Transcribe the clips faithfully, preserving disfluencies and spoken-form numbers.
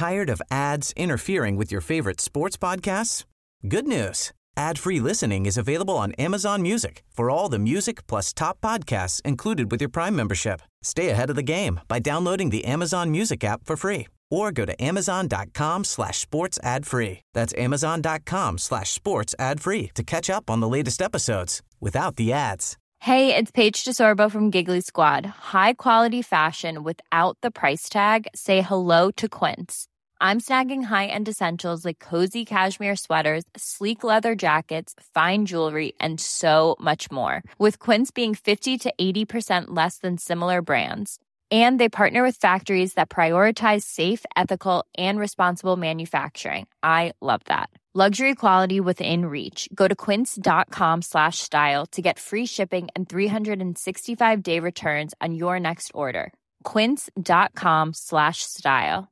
Tired of ads interfering with your favorite sports podcasts? Good news. Ad-free listening is available on Amazon Music for all the music plus top podcasts included with your Prime membership. Stay ahead of the game by downloading the Amazon Music app for free or go to amazon.com slash sports ad free. That's amazon.com slash sports ad free to catch up on the latest episodes without the ads. Hey, it's Paige DeSorbo from Giggly Squad. High quality fashion without the price tag. Say hello to Quince. I'm snagging high-end essentials like cozy cashmere sweaters, sleek leather jackets, fine jewelry, and so much more. With Quince being fifty to eighty percent less than similar brands. And they partner with factories that prioritize safe, ethical, and responsible manufacturing. I love that. Luxury quality within reach. Go to quince.com slash style to get free shipping and three sixty-five day returns on your next order. Quince.com slash style.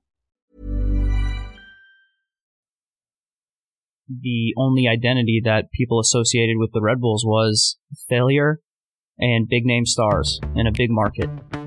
The only identity that people associated with the Red Bulls was failure and big name stars in a big market.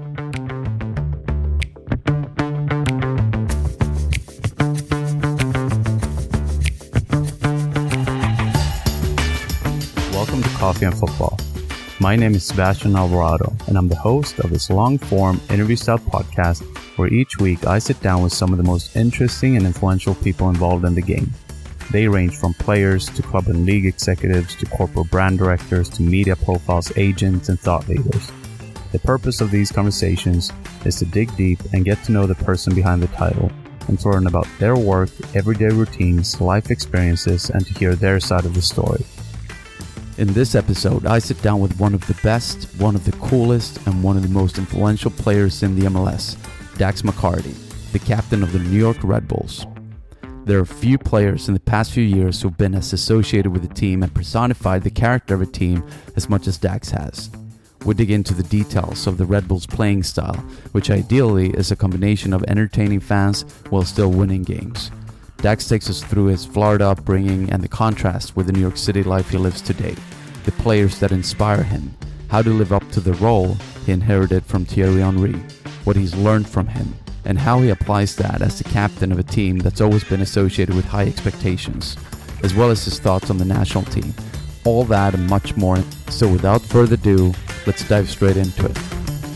Welcome to Coffee and Football. My name is Sebastian Alvarado, and I'm the host of this long-form interview-style podcast where each week I sit down with some of the most interesting and influential people involved in the game. They range from players to club and league executives to corporate brand directors to media profiles, agents, and thought leaders. The purpose of these conversations is to dig deep and get to know the person behind the title and to learn about their work, everyday routines, life experiences, and to hear their side of the story. In this episode, I sit down with one of the best, one of the coolest, and one of the most influential players in the M L S, Dax McCarty, the captain of the New York Red Bulls. There are few players in the past few years who've been as associated with a team and personified the character of a team as much as Dax has. We dig into the details of the Red Bulls' playing style, which ideally is a combination of entertaining fans while still winning games. Dax takes us through his Florida upbringing and the contrast with the New York City life he lives today, the players that inspire him, how to live up to the role he inherited from Thierry Henry, what he's learned from him, and how he applies that as the captain of a team that's always been associated with high expectations, as well as his thoughts on the national team. All that and much more. So without further ado, let's dive straight into it.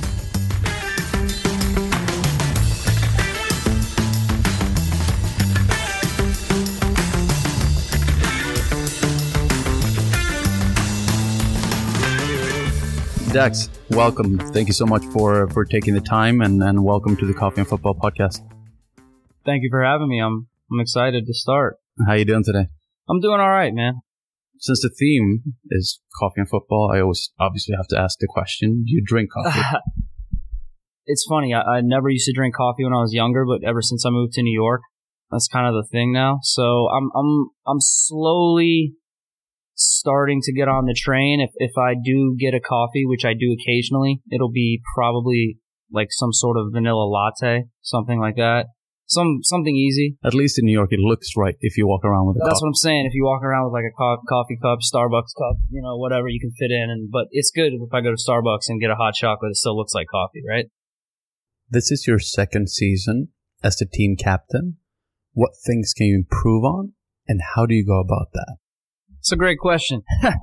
Dax, welcome. Thank you so much for, for taking the time, and, and welcome to the Coffee and Football podcast. Thank you for having me. I'm I'm excited to start. How you doing today? I'm doing all right, man. Since the theme is coffee and football, I always obviously have to ask the question, do you drink coffee? It's funny. I, I never used to drink coffee when I was younger, but ever since I moved to New York, that's kind of the thing now. So I'm I'm I'm slowly starting to get on the train. If if I do get a coffee, which I do occasionally, it'll be probably like some sort of vanilla latte, something like that. Some something easy. At least in New York, it looks right if you walk around with a That's cup. what I'm saying. If you walk around with like a co- coffee cup, Starbucks cup, you know, whatever you can fit in. And but it's good if I go to Starbucks and get a hot chocolate, it still looks like coffee, right? This is your second season as the team captain. What things can you improve on, and how do you go about that? It's a great question.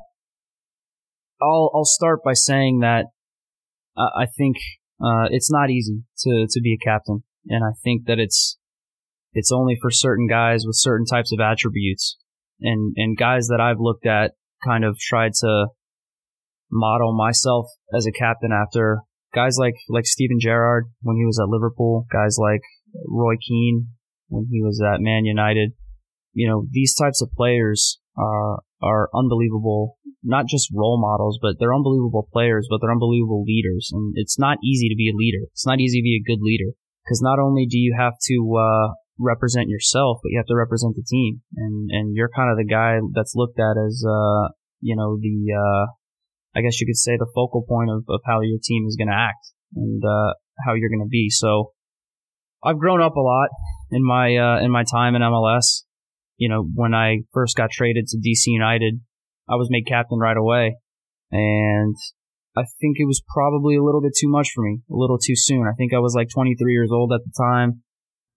I'll I'll start by saying that uh, I think uh, it's not easy to, to be a captain, and I think that it's it's only for certain guys with certain types of attributes, and and guys that I've looked at kind of tried to model myself as a captain after guys like like Steven Gerrard when he was at Liverpool, guys like Roy Keane when he was at Man United. You know, these types of players are are unbelievable, not just role models, but they're unbelievable players, but they're unbelievable leaders. And it's not easy to be a leader. It's not easy to be a good leader, because not only do you have to uh, represent yourself, but you have to represent the team. And and you're kind of the guy that's looked at as, uh, you know, the, uh, I guess you could say the focal point of, of how your team is going to act and uh, how you're going to be. So I've grown up a lot in my uh, in my time in M L S. You know, when I first got traded to D C United, I was made captain right away. And I think it was probably a little bit too much for me, a little too soon. I think I was like twenty-three years old at the time.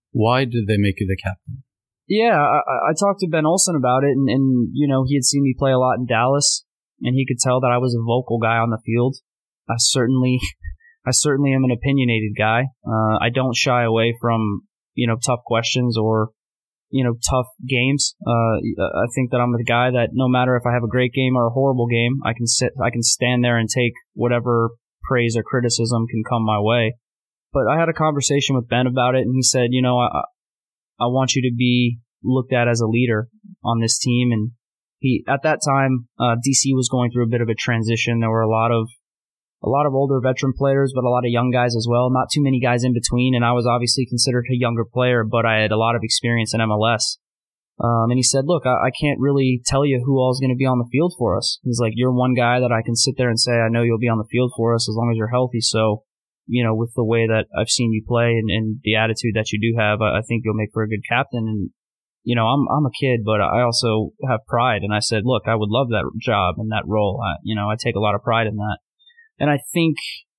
Why did they make you the captain? Yeah, I, I talked to Ben Olsen about it, and, and, you know, he had seen me play a lot in Dallas, and he could tell that I was a vocal guy on the field. I certainly, I certainly am an opinionated guy. Uh, I don't shy away from, you know, tough questions or, you know, tough games. Uh, I think that I'm the guy that no matter if I have a great game or a horrible game, I can sit, I can stand there and take whatever praise or criticism can come my way. But I had a conversation with Ben about it, and he said, you know, I, I want you to be looked at as a leader on this team. And he, at that time, uh, D C was going through a bit of a transition. There were a lot of, a lot of older veteran players, but a lot of young guys as well. Not too many guys in between. And I was obviously considered a younger player, but I had a lot of experience in M L S. Um, and he said, look, I, I can't really tell you who all is going to be on the field for us. He's like, you're one guy that I can sit there and say, I know you'll be on the field for us as long as you're healthy. So, you know, with the way that I've seen you play and, and the attitude that you do have, I, I think you'll make for a good captain. And, you know, I'm I'm a kid, but I also have pride. And I said, look, I would love that job and that role. I, you know, I take a lot of pride in that. And I think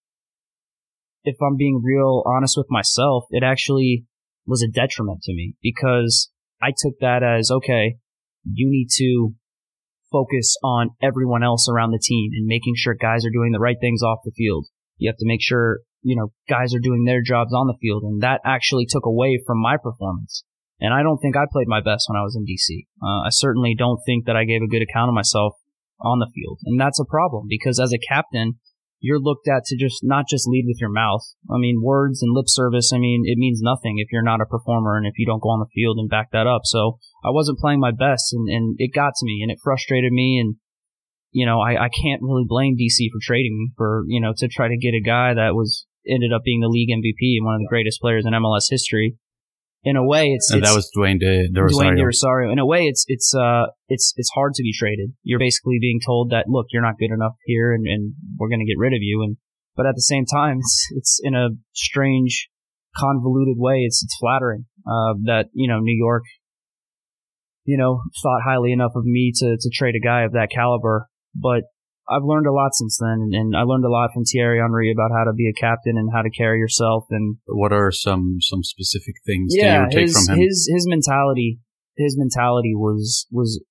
if I'm being real honest with myself, it actually was a detriment to me because I took that as, okay, you need to focus on everyone else around the team and making sure guys are doing the right things off the field. You have to make sure, you know, guys are doing their jobs on the field. And that actually took away from my performance. And I don't think I played my best when I was in D C. Uh, I certainly don't think that I gave a good account of myself on the field. And that's a problem because as a captain, you're looked at to just not just lead with your mouth. I mean, words and lip service, I mean, it means nothing if you're not a performer and if you don't go on the field and back that up. So I wasn't playing my best, and, and it got to me, and it frustrated me. And, you know, I, I can't really blame D C for trading me for, you know, to try to get a guy that was ended up being the league M V P and one of the greatest players in M L S history. In a way, it's, and it's that was Dwayne De, De Rosario. Dwayne De Rosario. In a way, it's it's uh it's it's hard to be traded. You're basically being told that, look, you're not good enough here, and, and we're going to get rid of you. And but at the same time, it's it's in a strange, convoluted way. It's it's flattering uh, that you know New York, you know, thought highly enough of me to to trade a guy of that caliber. But I've learned a lot since then, and, and I learned a lot from Thierry Henry about how to be a captain and how to carry yourself. And what are some some specific things yeah, that you would his, take from him? His his mentality, his mentality was was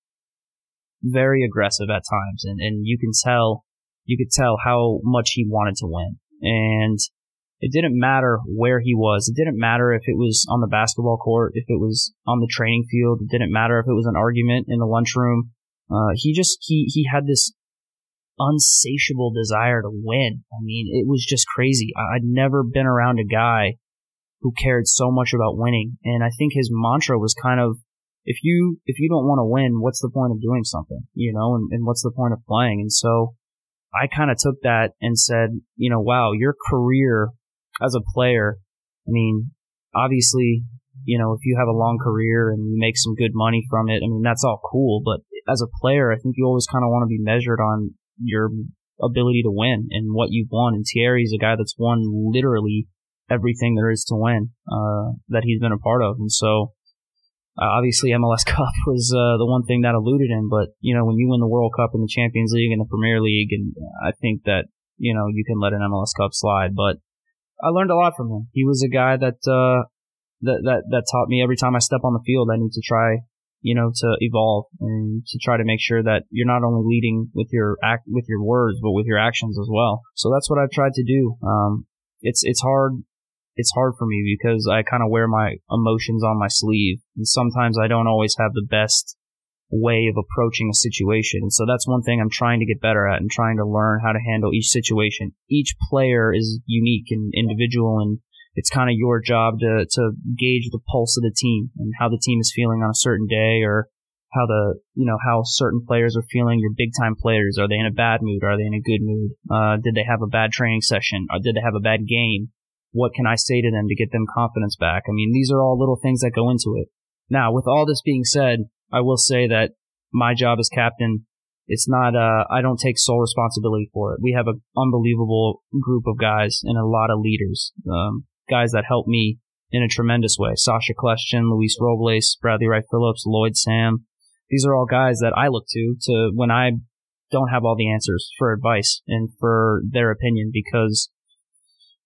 very aggressive at times, and, and you can tell you could tell how much he wanted to win. And it didn't matter where he was. It didn't matter if it was on the basketball court, if it was on the training field. It didn't matter if it was an argument in the lunchroom. Uh, he just he he had this unsatiable desire to win. I mean, it was just crazy. I'd never been around a guy who cared so much about winning. And I think his mantra was kind of, if you if you don't want to win, what's the point of doing something? You know, and, and what's the point of playing? And so I kind of took that and said, you know, wow, your career as a player, I mean, obviously, you know, if you have a long career and you make some good money from it, I mean, that's all cool. But as a player, I think you always kind of want to be measured on your ability to win and what you've won. And Thierry's a guy that's won literally everything there is to win uh, that he's been a part of. And so uh, obviously M L S Cup was uh, the one thing that eluded him. But, you know, when you win the World Cup and the Champions League and the Premier League, and I think that, you know, you can let an M L S Cup slide. But I learned a lot from him. He was a guy that, uh, that, that, that taught me every time I step on the field, I need to try, you know, to evolve and to try to make sure that you're not only leading with your act, with your words, but with your actions as well. So that's what I've tried to do. Um, it's, it's hard. It's hard for me because I kind of wear my emotions on my sleeve, and sometimes I don't always have the best way of approaching a situation. And so that's one thing I'm trying to get better at and trying to learn how to handle each situation. Each player is unique and individual, and it's kind of your job to, to gauge the pulse of the team and how the team is feeling on a certain day, or how the, you know, how certain players are feeling, your big time players. Are they in a bad mood? Are they in a good mood? Uh, did they have a bad training session? Or did they have a bad game? What can I say to them to get them confidence back? I mean, these are all little things that go into it. Now, with all this being said, I will say that my job as captain, it's not, uh, I don't take sole responsibility for it. We have an unbelievable group of guys and a lot of leaders, um, guys that help me in a tremendous way. Sasha Kleshchin, Luis Robles, Bradley Wright Phillips, Lloyd Sam. These are all guys that I look to, to when I don't have all the answers, for advice and for their opinion, because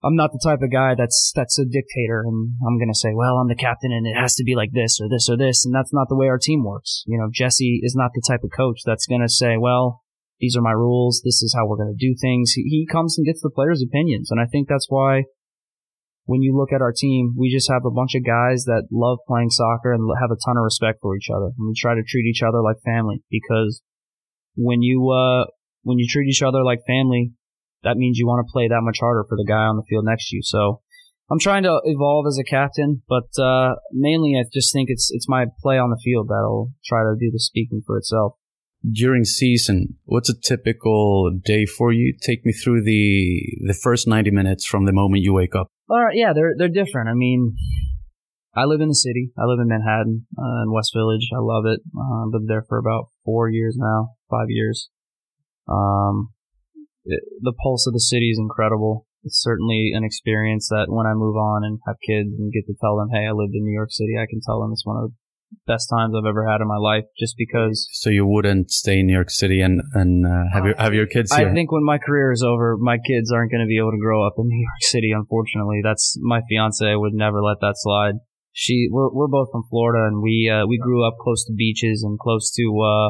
I'm not the type of guy that's that's a dictator, and I'm going to say, well, I'm the captain, and it has to be like this or this or this, and that's not the way our team works. You know, Jesse is not the type of coach that's going to say, well, these are my rules, this is how we're going to do things. He, he comes and gets the players' opinions, and I think that's why when you look at our team, we just have a bunch of guys that love playing soccer and have a ton of respect for each other, and we try to treat each other like family, because when you uh when you treat each other like family, that means you want to play that much harder for the guy on the field next to you. So I'm trying to evolve as a captain, but uh, mainly I just think it's it's my play on the field that'll try to do the speaking for itself. During season, what's a typical day for you? Take me through the the first ninety minutes from the moment you wake up. All right, yeah, they're they're different. I mean, I live in the city. I live in Manhattan, uh, in West Village. I love it. Uh, I've lived there for about four years now, five years. Um. It, the pulse of the city is incredible. It's certainly an experience that when I move on and have kids and get to tell them, hey, I lived in New York City, I can tell them it's one of the best times I've ever had in my life, just because. So you wouldn't stay in New York City and, and uh, have your have your kids here? I think when my career is over, my kids aren't going to be able to grow up in New York City, unfortunately. That's my fiance would never let that slide. She, we're, we're both from Florida, and we, uh, we grew up close to beaches and close to, uh,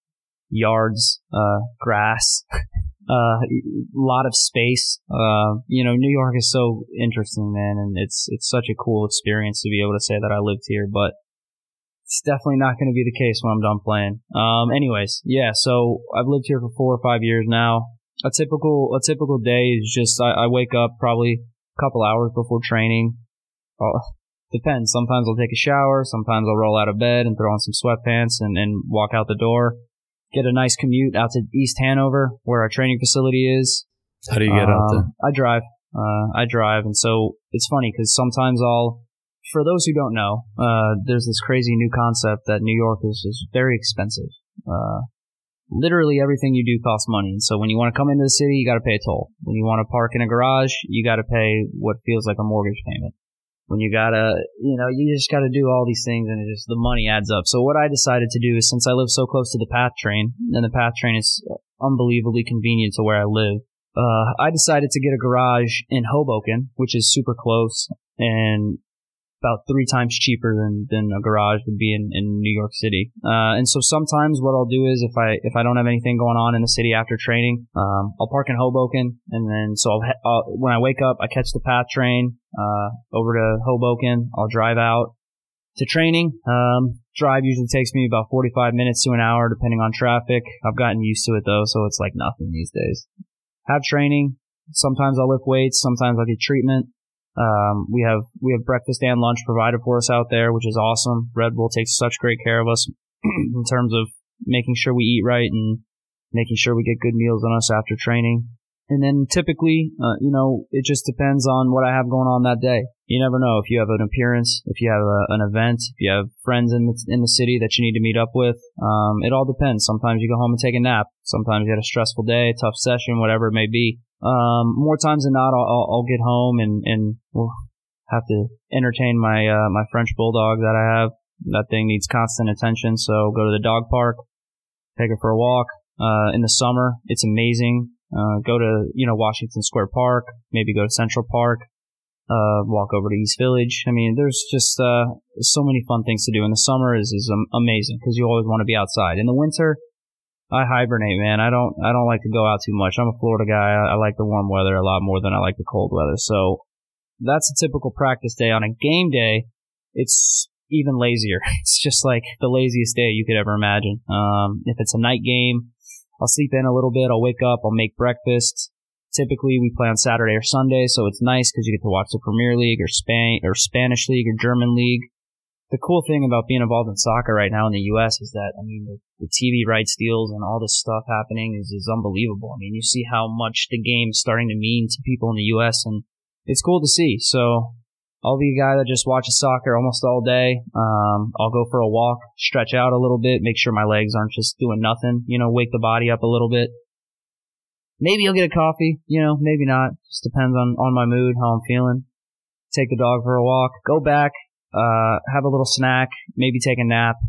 yards, uh, grass. Uh, a lot of space. Uh, you know, New York is so interesting, man, and it's it's such a cool experience to be able to say that I lived here, but it's definitely not going to be the case when I'm done playing. Um, anyways, yeah, so I've lived here for four or five years now. A typical a typical day is just I, I wake up probably a couple hours before training. Uh, depends. Sometimes I'll take a shower. Sometimes I'll roll out of bed and throw on some sweatpants and, and walk out the door. Get a nice commute out to East Hanover, where our training facility is. How do you get um, out there? I drive. Uh, I drive, and so it's funny because sometimes I'll. For those who don't know, uh, there's this crazy new concept that New York is, is very expensive. Uh, literally everything you do costs money, and so when you want to come into the city, you got to pay a toll. When you want to park in a garage, you got to pay what feels like a mortgage payment. When you gotta, you know, you just gotta do all these things, and it just the money adds up. So what I decided to do is, since I live so close to the PATH train, and the PATH train is unbelievably convenient to where I live, uh, I decided to get a garage in Hoboken, which is super close and about three times cheaper than, than a garage would be in, in New York City. Uh, and so sometimes what I'll do is if I, if I don't have anything going on in the city after training, um, I'll park in Hoboken, and then so I'll, I'll, when I wake up, I catch the PATH train, uh, over to Hoboken. I'll drive out to training. Um, drive usually takes me about forty-five minutes to an hour, depending on traffic. I've gotten used to it though, so it's like nothing these days. Have training. Sometimes I'll lift weights. Sometimes I'll get treatment. Um, we have, we have breakfast and lunch provided for us out there, which is awesome. Red Bull takes such great care of us in terms of making sure we eat right and making sure we get good meals on us after training. And then typically, uh, you know, it just depends on what I have going on that day. You never know if you have an appearance, if you have a, an event, if you have friends in the, in the city that you need to meet up with. Um, it all depends. Sometimes you go home and take a nap. Sometimes you had a stressful day, a tough session, whatever it may be. Um, more times than not, I'll, I'll, I'll get home and, and we'll have to entertain my, uh, my French bulldog that I have. That thing needs constant attention. So go to the dog park, take her for a walk. Uh, in the summer, it's amazing. Uh, go to, you know, Washington Square Park, maybe go to Central Park, uh, walk over to East Village. I mean, there's just, uh, so many fun things to do. In the summer is, is um, amazing because you always want to be outside. In the winter, I hibernate, man. I don't, I don't like to go out too much. I'm a Florida guy. I, I like the warm weather a lot more than I like the cold weather. So that's a typical practice day. On a game day, it's even lazier. It's just like the laziest day you could ever imagine. Um, if it's a night game, I'll sleep in a little bit. I'll wake up. I'll make breakfast. Typically, we play on Saturday or Sunday, so it's nice because you get to watch the Premier League or Spain or Spanish League or German League. The cool thing about being involved in soccer right now in the U S is that, I mean, the, the T V rights deals and all this stuff happening is, is unbelievable. I mean, you see how much the game's starting to mean to people in the U S, and it's cool to see. So I'll be a guy that just watches soccer almost all day. Um, I'll go for a walk, stretch out a little bit, make sure my legs aren't just doing nothing, you know, wake the body up a little bit. Maybe I'll get a coffee, you know, maybe not. Just depends on, on my mood, how I'm feeling. Take the dog for a walk, go back, uh, have a little snack, maybe take a nap,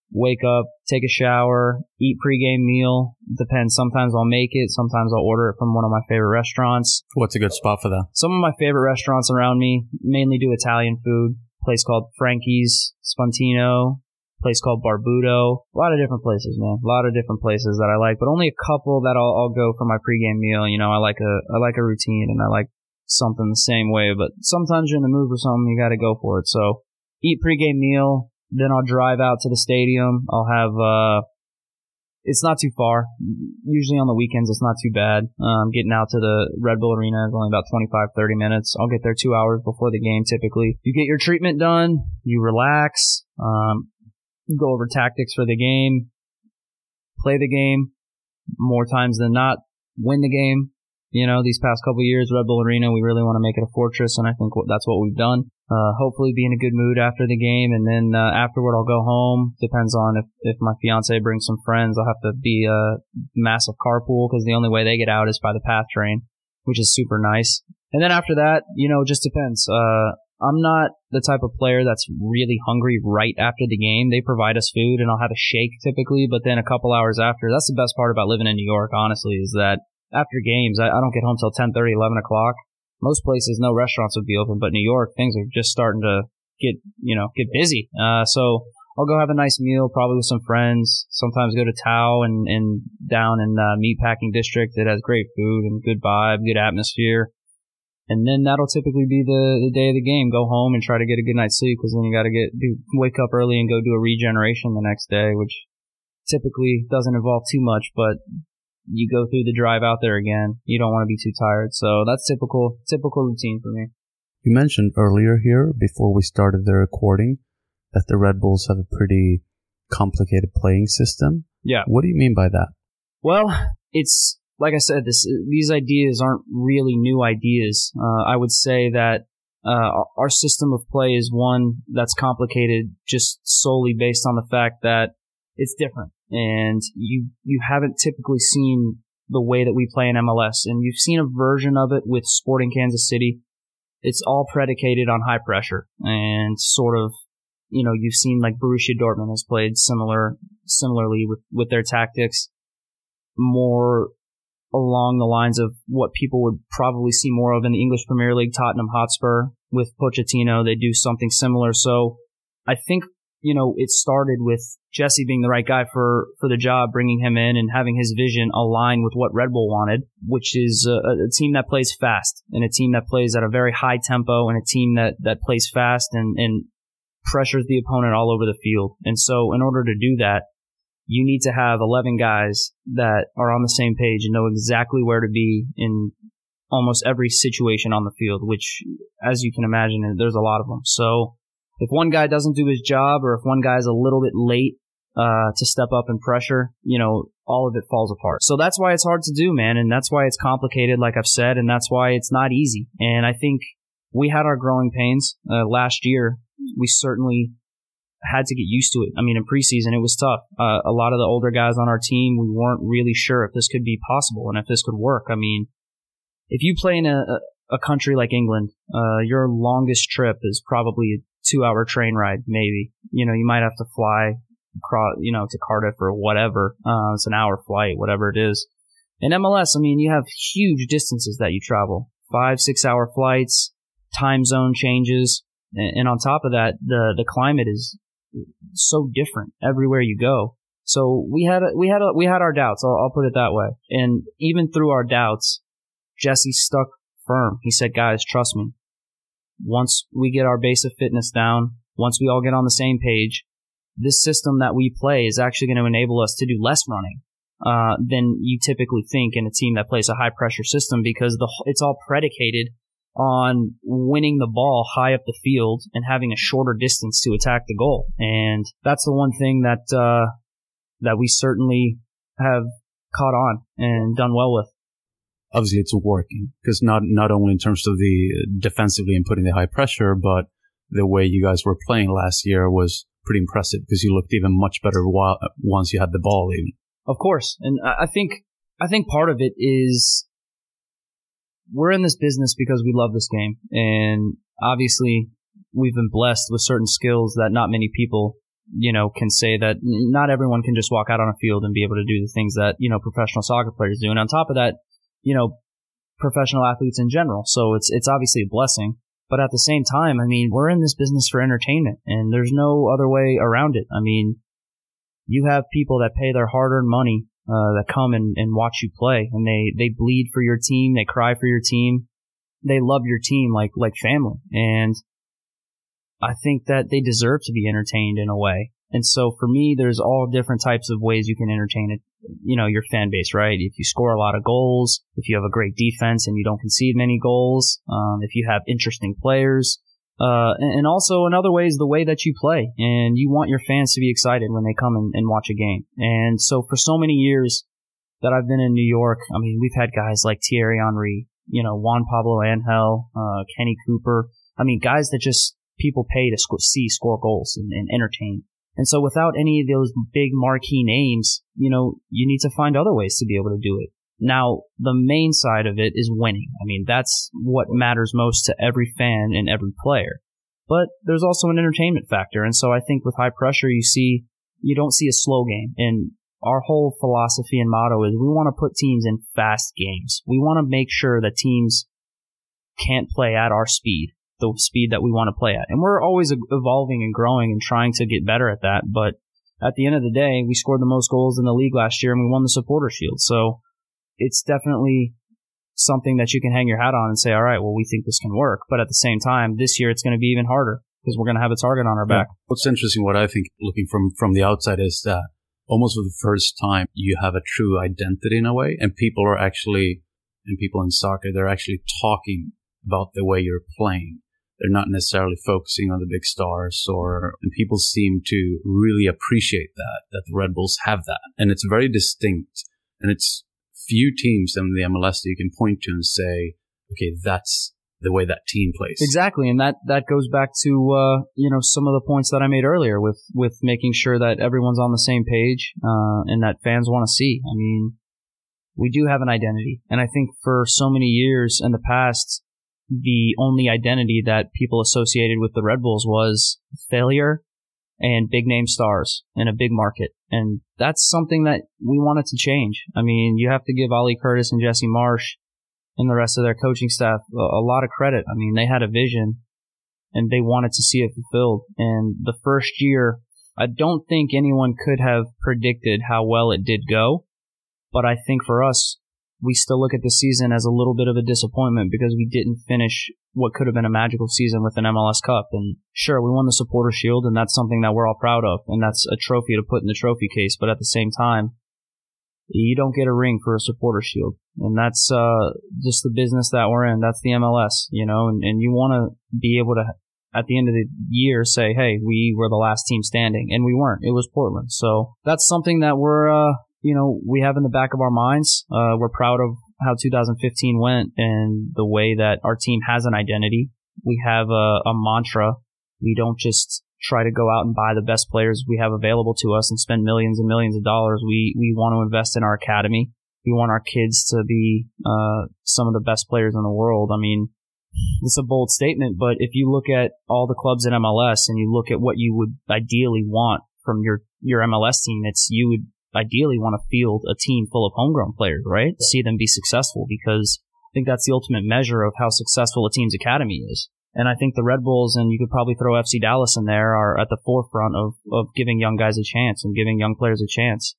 wake up, take a shower, eat pregame meal. Depends. Sometimes I'll make it. Sometimes I'll order it from one of my favorite restaurants. What's a good spot for that? Some of my favorite restaurants around me mainly do Italian food. A place called Frankie's, Spuntino, a place called Barbuto. A lot of different places, man. A lot of different places that I like, but only a couple that I'll, I'll go for my pregame meal. You know, I like a I like a routine and I like something the same way, but sometimes you're in the mood for something, you got to go for it. So eat pregame meal, then I'll drive out to the stadium. I'll have, uh, it's not too far. Usually on the weekends, it's not too bad. Um, getting out to the Red Bull Arena is only about twenty-five, thirty minutes. I'll get there two hours before the game typically. You get your treatment done, you relax, um, go over tactics for the game, play the game, more times than not, win the game. You know, these past couple of years, Red Bull Arena, we really want to make it a fortress, and I think that's what we've done. Uh, hopefully be in a good mood after the game, and then uh, afterward I'll go home. Depends on if, if my fiance brings some friends. I'll have to be a massive carpool because the only way they get out is by the PATH train, which is super nice. And then after that, you know, it just depends. Uh, I'm not the type of player that's really hungry right after the game. They provide us food, and I'll have a shake typically, but then a couple hours after, that's the best part about living in New York, honestly, is that after games, I, I don't get home till ten thirty, eleven o'clock. Most places, no restaurants would be open, but New York, things are just starting to get, you know, get busy. Uh, so I'll go have a nice meal, probably with some friends. Sometimes go to Tao and, and down in uh, Meatpacking District. It has great food and good vibe, good atmosphere. And then that'll typically be the, the day of the game. Go home and try to get a good night's sleep because then you got to get do wake up early and go do a regeneration the next day, which typically doesn't involve too much, but you go through the drive out there again. You don't want to be too tired. So that's typical, typical routine for me. You mentioned earlier here, before we started the recording, that the Red Bulls have a pretty complicated playing system. Yeah. What do you mean by that? Well, it's, like I said, this, these ideas aren't really new ideas. Uh, I would say that uh, our system of play is one that's complicated just solely based on the fact that it's different. And you you haven't typically seen the way that we play in M L S. And you've seen a version of it with Sporting Kansas City. It's all predicated on high pressure. And sort of, you know, you've seen like Borussia Dortmund has played similar similarly with, with their tactics. More along the lines of what people would probably see more of in the English Premier League. Tottenham Hotspur with Pochettino, they do something similar. So I think, you know, it started with Jesse being the right guy for, for the job, bringing him in and having his vision align with what Red Bull wanted, which is a, a team that plays fast and a team that plays at a very high tempo and a team that, that plays fast and, and pressures the opponent all over the field. And so in order to do that, you need to have eleven guys that are on the same page and know exactly where to be in almost every situation on the field, which, as you can imagine, there's a lot of them. So if one guy doesn't do his job or if one guy's a little bit late uh to step up and pressure, you know, all of it falls apart. So that's why it's hard to do, man, and that's why it's complicated, like I've said, and that's why it's not easy. And I think we had our growing pains uh, last year. We certainly had to get used to it. I mean, in preseason, it was tough. Uh, a lot of the older guys on our team, we weren't really sure if this could be possible and if this could work. I mean, if you play in a, a country like England, uh, your longest trip is probably a two-hour train ride, maybe. You know, you might have to fly across, you know, to Cardiff or whatever. Uh, it's an hour flight, whatever it is. In M L S, I mean, you have huge distances that you travel. Five, six-hour flights, time zone changes. And, and on top of that, the, the climate is so different everywhere you go. So we had a, we had a, we had our doubts. I'll, I'll put it that way. And even through our doubts, Jesse stuck firm. He said, "Guys, trust me. Once we get our base of fitness down, once we all get on the same page, this system that we play is actually going to enable us to do less running uh, than you typically think in a team that plays a high pressure system because the it's all predicated on winning the ball high up the field and having a shorter distance to attack the goal." And that's the one thing that uh, that we certainly have caught on and done well with. Obviously, it's working because not not only in terms of the defensively and putting the high pressure, but the way you guys were playing last year was pretty impressive because you looked even much better while, once you had the ball. Even of course, and I think I think part of it is we're in this business because we love this game, and obviously we've been blessed with certain skills that not many people you know, can say that not everyone can just walk out on a field and be able to do the things that, you know, professional soccer players do. And on top of that, you know, professional athletes in general. So it's it's obviously a blessing. But at the same time, I mean, we're in this business for entertainment, and there's no other way around it. I mean, you have people that pay their hard-earned money uh, that come and, and watch you play, and they, they bleed for your team, they cry for your team, they love your team like like family. And I think that they deserve to be entertained in a way. And so for me, there's all different types of ways you can entertain it, you know, your fan base, right? If you score a lot of goals, if you have a great defense and you don't concede many goals, um, if you have interesting players, uh, and, and also another way is the way that you play. And you want your fans to be excited when they come and, and watch a game. And so for so many years that I've been in New York, I mean, we've had guys like Thierry Henry, you know, Juan Pablo Angel, uh, Kenny Cooper. I mean, guys that just people pay to sc- see score goals and, and entertain. And so without any of those big marquee names, you know, you need to find other ways to be able to do it. Now, the main side of it is winning. I mean, that's what matters most to every fan and every player. But there's also an entertainment factor. And so I think with high pressure, you see, you don't see a slow game. And our whole philosophy and motto is we want to put teams in fast games. We want to make sure that teams can't play at our speed, the speed that we want to play at. And we're always evolving and growing and trying to get better at that. But at the end of the day, we scored the most goals in the league last year and we won the Supporters' Shield. So it's definitely something that you can hang your hat on and say, all right, well, we think this can work. But at the same time, this year it's going to be even harder because we're going to have a target on our back. Yeah. What's interesting, what I think looking from, from the outside is that almost for the first time, you have a true identity in a way. And people are actually, and people in soccer, they're actually talking about the way you're playing. They're not necessarily focusing on the big stars, or and people seem to really appreciate that, that the Red Bulls have that. And it's very distinct. And it's few teams in the M L S that you can point to and say, okay, that's the way that team plays. Exactly. And that, that goes back to, uh, you know, some of the points that I made earlier with, with making sure that everyone's on the same page, uh, and that fans want to see. I mean, we do have an identity. And I think for so many years in the past, the only identity that people associated with the Red Bulls was failure and big name stars in a big market. And that's something that we wanted to change. I mean, you have to give Ollie Curtis and Jesse Marsh and the rest of their coaching staff a, a lot of credit. I mean, they had a vision and they wanted to see it fulfilled. And the first year, I don't think anyone could have predicted how well it did go. But I think for us, we still look at the season as a little bit of a disappointment because we didn't finish what could have been a magical season with an M L S Cup. And sure, we won the Supporters' Shield, and that's something that we're all proud of, and that's a trophy to put in the trophy case. But at the same time, you don't get a ring for a Supporters' Shield, and that's uh, just the business that we're in. That's the M L S, you know, and, and you want to be able to, at the end of the year, say, hey, we were the last team standing, and we weren't. It was Portland. So that's something that we're, uh, you know, we have in the back of our minds. Uh, we're proud of how two thousand fifteen went and the way that our team has an identity. We have a, a mantra. We don't just try to go out and buy the best players we have available to us and spend millions and millions of dollars. We we want to invest in our academy. We want our kids to be uh, some of the best players in the world. I mean, it's a bold statement, but if you look at all the clubs in M L S and you look at what you would ideally want from your, your M L S team, it's you would ideally want to field a team full of homegrown players, right? See them be successful, because I think that's the ultimate measure of how successful a team's academy is. And I think the Red Bulls, and you could probably throw F C Dallas in there, are at the forefront of, of giving young guys a chance and giving young players a chance.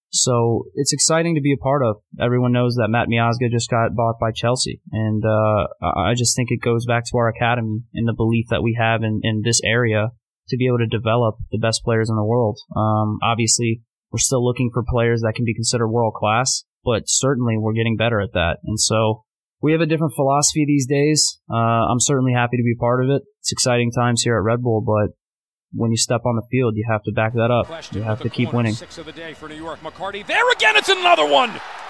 So it's exciting to be a part of. Everyone knows that Matt Miazga just got bought by Chelsea. And uh, I just think it goes back to our academy and the belief that we have in, in this area to be able to develop the best players in the world. Um, obviously, we're still looking for players that can be considered world class, but certainly we're getting better at that. And so we have a different philosophy these days. Uh, I'm certainly happy to be part of it. It's exciting times here at Red Bull, but when you step on the field, you have to back that up. You have to keep winning. Six of the day for New York. McCarty there again. It's another one.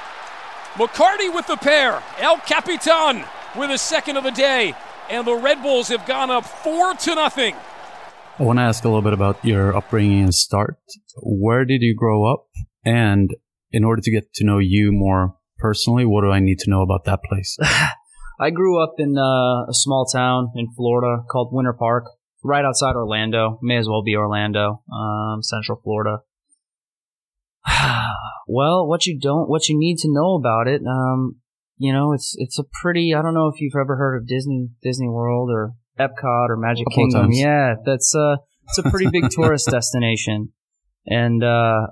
McCarty with the pair. El Capitan with a second of the day, and the Red Bulls have gone up four to nothing. I want to ask a little bit about your upbringing and start. Where did you grow up? And in order to get to know you more personally, what do I need to know about that place? I grew up in uh, a small town in Florida called Winter Park, right outside Orlando. May as well be Orlando, um, Central Florida. Well, what you don't, what you need to know about it, um, you know, it's it's a pretty. I don't know if you've ever heard of Disney Disney World or Epcot or Magic Kingdom. Yeah, that's uh, it's a pretty big tourist destination, and uh,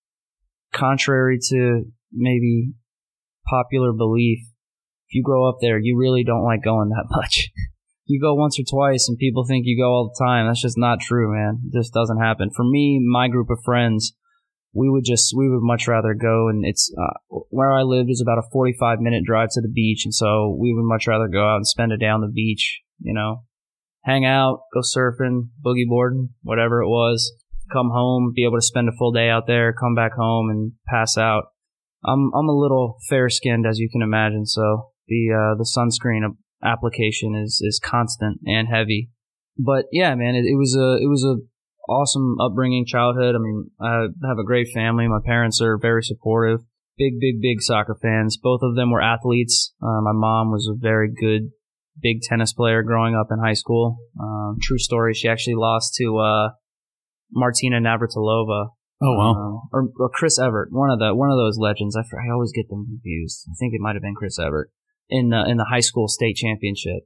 contrary to maybe popular belief, if you grow up there, you really don't like going that much. You go once or twice, and people think you go all the time. That's just not true, man. It just doesn't happen. For me, my group of friends, we would just, we would much rather go, and it's, uh, where I lived is about a forty-five minute drive to the beach, and so we would much rather go out and spend a day on the beach, you know, hang out, go surfing, boogie boarding, whatever it was, come home, be able to spend a full day out there, come back home and pass out. I'm, I'm a little fair-skinned, as you can imagine, so the, uh, the sunscreen application is, is constant and heavy. But yeah, man, it, it was a, it was a, awesome upbringing, childhood. I mean, I have a great family. My parents are very supportive. Big, big, big soccer fans. Both of them were athletes. Uh, my mom was a very good, big tennis player growing up in high school. Um, true story. She actually lost to uh, Martina Navratilova. Oh wow! Uh, or, or Chris Evert, one of the one of those legends. I, I always get them confused. I think it might have been Chris Evert in the in the high school state championship.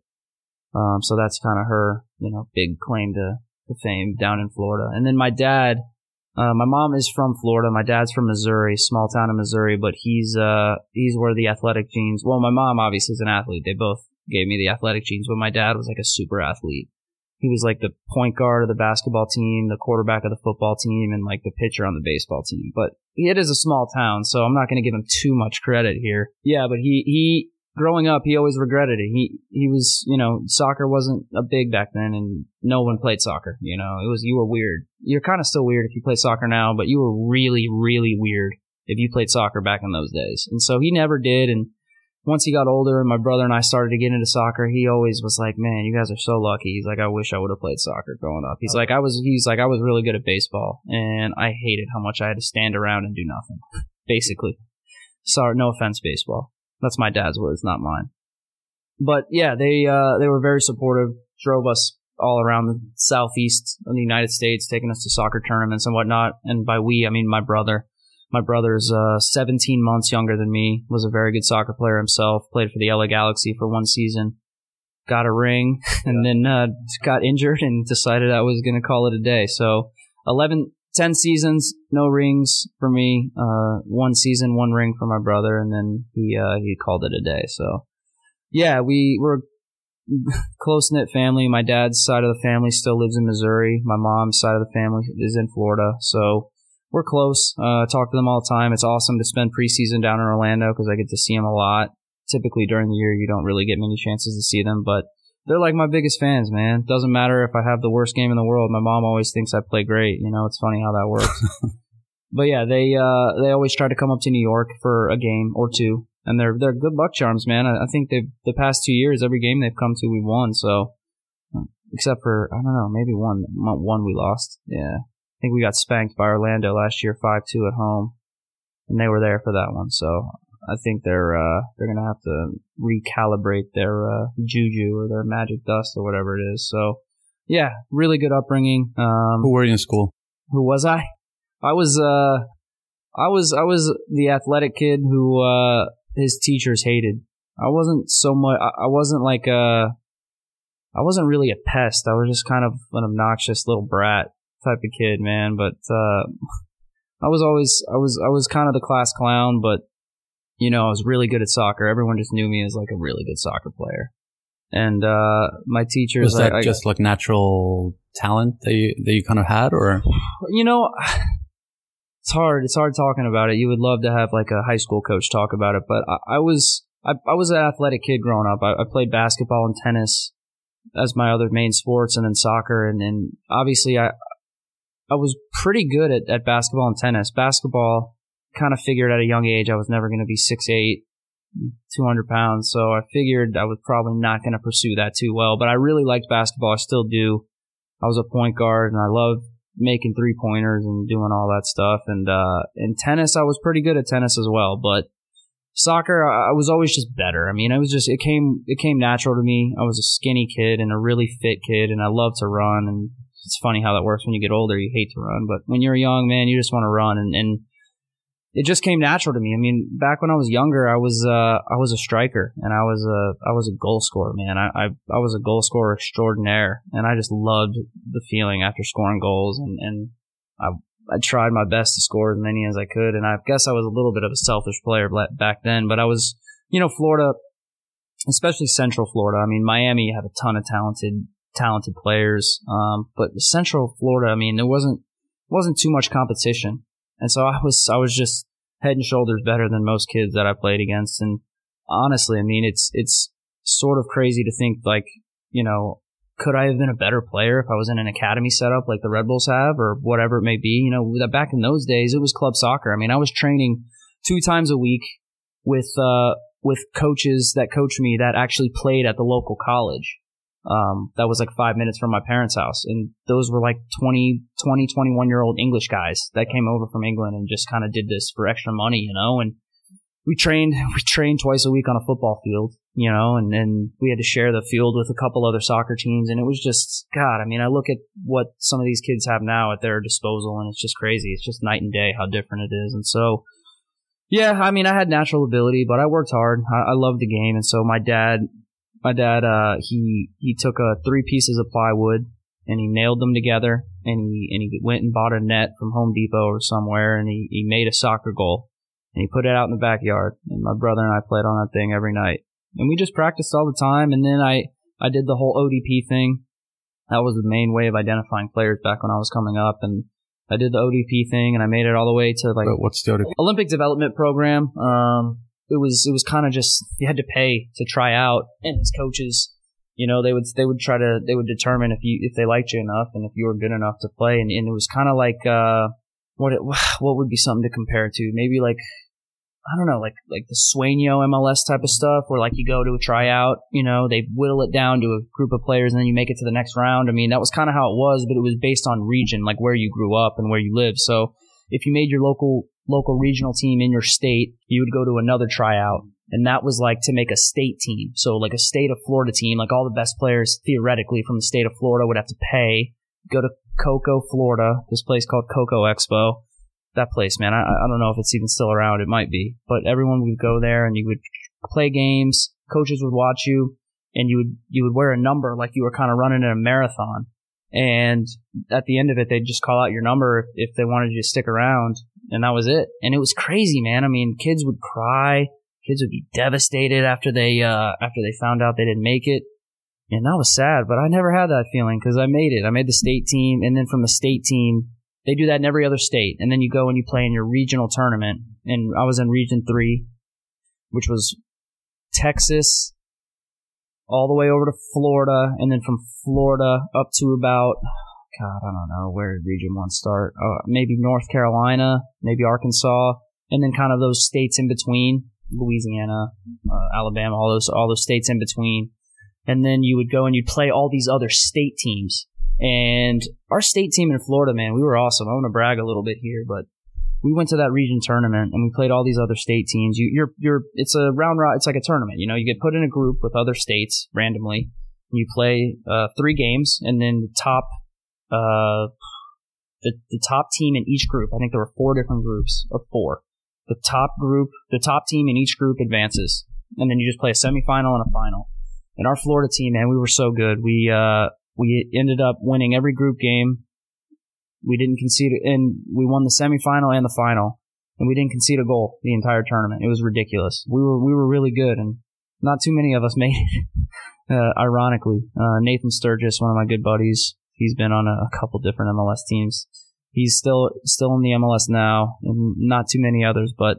Um, so that's kind of her, you know, big claim to. Fame down in Florida. And then my dad, uh, my mom is from Florida. My dad's from Missouri, small town in Missouri, but he's, uh, he's where the athletic genes, well, my mom obviously is an athlete. They both gave me the athletic genes, but my dad was like a super athlete. He was like the point guard of the basketball team, the quarterback of the football team, and like the pitcher on the baseball team. But it is a small town, so I'm not going to give him too much credit here. Yeah, but he, he, growing up, he always regretted it. He he was, you know, soccer wasn't a big back then, and no one played soccer. You know, it was, you were weird. You're kind of still weird if you play soccer now, but you were really, really weird if you played soccer back in those days. And so he never did. And once he got older, and my brother and I started to get into soccer, he always was like, "Man, you guys are so lucky." He's like, "I wish I would have played soccer growing up." He's like, "I was." He's like, "I was really good at baseball, and I hated how much I had to stand around and do nothing." Basically, sorry, no offense, baseball. That's my dad's words, not mine. But yeah, they uh, they were very supportive, drove us all around the southeast of the United States, taking us to soccer tournaments and whatnot. And by we, I mean my brother. My brother's uh, seventeen months younger than me, was a very good soccer player himself, played for the L A Galaxy for one season, got a ring, and then uh, got injured and decided I was going to call it a day. So eleven, ten seasons, no rings for me. Uh, one season, one ring for my brother, and then he uh, he called it a day. So yeah, we were close-knit family. My dad's side of the family still lives in Missouri. My mom's side of the family is in Florida. So we're close. Uh, talk to them all the time. It's awesome to spend preseason down in Orlando because I get to see them a lot. Typically during the year, you don't really get many chances to see them, but they're like my biggest fans, man. Doesn't matter if I have the worst game in the world. My mom always thinks I play great. You know, it's funny how that works. But yeah, they uh, they always try to come up to New York for a game or two, and they're they're good luck charms, man. I, I think they've the past two years, every game they've come to, we've won. So, except for I don't know, maybe one one we lost. Yeah, I think we got spanked by Orlando last year, five two at home, and they were there for that one. So I think they're uh, they're gonna have to recalibrate their uh, juju or their magic dust or whatever it is. So yeah, really good upbringing. Um, Who were you in school? Who was I? I was uh, I was I was the athletic kid who uh, his teachers hated. I wasn't so much. I, I wasn't like a. I wasn't really a pest. I was just kind of an obnoxious little brat type of kid, man. But uh, I was always I was I was kind of the class clown, but you know, I was really good at soccer. Everyone just knew me as like a really good soccer player. And uh, my teachers... Was that I, just I, like natural talent that you, that you kind of had, or? You know, it's hard. It's hard talking about it. You would love to have like a high school coach talk about it, but I, I was I, I was an athletic kid growing up. I, I played basketball and tennis as my other main sports, and then soccer. And, and obviously, I I was pretty good at, at basketball and tennis. Basketball, kind of figured at a young age I was never going to be six eight, two hundred pounds, so I figured I was probably not going to pursue that too well, but I really liked basketball. I still do. I was a point guard, and I loved making three-pointers and doing all that stuff, and uh, in tennis, I was pretty good at tennis as well, but soccer, I was always just better. I mean, it was just it came it came natural to me. I was a skinny kid and a really fit kid, and I loved to run. And it's funny how that works when you get older. You hate to run, but when you're young, man, you just want to run, and, and it just came natural to me. I mean, back when I was younger, I was uh, I was a striker, and I was a I was a goal scorer, man. I, I I was a goal scorer extraordinaire, and I just loved the feeling after scoring goals, and and I I tried my best to score as many as I could, and I guess I was a little bit of a selfish player back then. But I was, you know, Florida, especially Central Florida. I mean, Miami had a ton of talented talented players, um, but Central Florida, I mean, there wasn't wasn't too much competition. And so I was I was just head and shoulders better than most kids that I played against. And honestly, I mean, it's it's sort of crazy to think, like, you know, could I have been a better player if I was in an academy setup like the Red Bulls have, or whatever it may be? You know, back in those days, it was club soccer. I mean, I was training two times a week with uh, with coaches that coached me that actually played at the local college. Um, that was like five minutes from my parents' house. And those were like twenty, twenty, twenty-one-year-old English guys that came over from England and just kind of did this for extra money, you know. And we trained we trained twice a week on a football field, you know, and then we had to share the field with a couple other soccer teams. And it was just, God, I mean, I look at what some of these kids have now at their disposal, and it's just crazy. It's just night and day how different it is. And so, yeah, I mean, I had natural ability, but I worked hard. I, I loved the game. And so my dad... My dad, uh, he he took uh, three pieces of plywood and he nailed them together, and he and he went and bought a net from Home Depot or somewhere, and he, he made a soccer goal, and he put it out in the backyard. And my brother and I played on that thing every night, and we just practiced all the time. And then I I did the whole O D P thing. That was the main way of identifying players back when I was coming up, and I did the O D P thing, and I made it all the way to like but what's the O D P? Olympic Development Program. Um. It was it was kind of just, you had to pay to try out, and his coaches, you know, they would they would try to they would determine if you if they liked you enough and if you were good enough to play, and, and it was kind of like uh what it, what would be something to compare it to? Maybe like, I don't know, like like the Sueño M L S type of stuff, where like you go to a tryout, you know, they whittle it down to a group of players, and then you make it to the next round. I mean, that was kind of how it was, but it was based on region, like where you grew up and where you lived. So if you made your local local regional team in your state, you would go to another tryout, and that was like to make a state team. So like a state of Florida team, like all the best players theoretically from the state of Florida would have to pay, go to Cocoa, Florida, this place called Cocoa Expo. That place, man, I, I don't know if it's even still around. It might be, but everyone would go there, and you would play games. Coaches would watch you, and you would you would wear a number like you were kind of running in a marathon. And at the end of it, they'd just call out your number if they wanted you to stick around, and that was it. And it was crazy, man. I mean, kids would cry, kids would be devastated after they uh, after they found out they didn't make it, and that was sad. But I never had that feeling because I made it. I made the state team, and then from the state team, they do that in every other state, and then you go and you play in your regional tournament. And I was in Region Three, which was Texas, all the way over to Florida, and then from Florida up to about, God, I don't know, where did Region one start? Uh, maybe North Carolina, maybe Arkansas, and then kind of those states in between, Louisiana, uh, Alabama, all those all those states in between. And then you would go and you'd play all these other state teams. And our state team in Florida, man, we were awesome. I want to brag a little bit here, but we went to that region tournament and we played all these other state teams. You, you're, you're, it's a round robin. It's like a tournament. You know, you get put in a group with other states randomly. You play uh, three games, and then the top, uh, the the top team in each group. I think there were four different groups of four. The top group, the top team in each group advances, and then you just play a semifinal and a final. And our Florida team, man, we were so good. We uh, we ended up winning every group game. We didn't concede, and we won the semifinal and the final, and we didn't concede a goal the entire tournament. It was ridiculous. We were we were really good, and not too many of us made it. Uh, ironically, uh, Nathan Sturgis, one of my good buddies, he's been on a, a couple different M L S teams. He's still still in the M L S now, and not too many others. But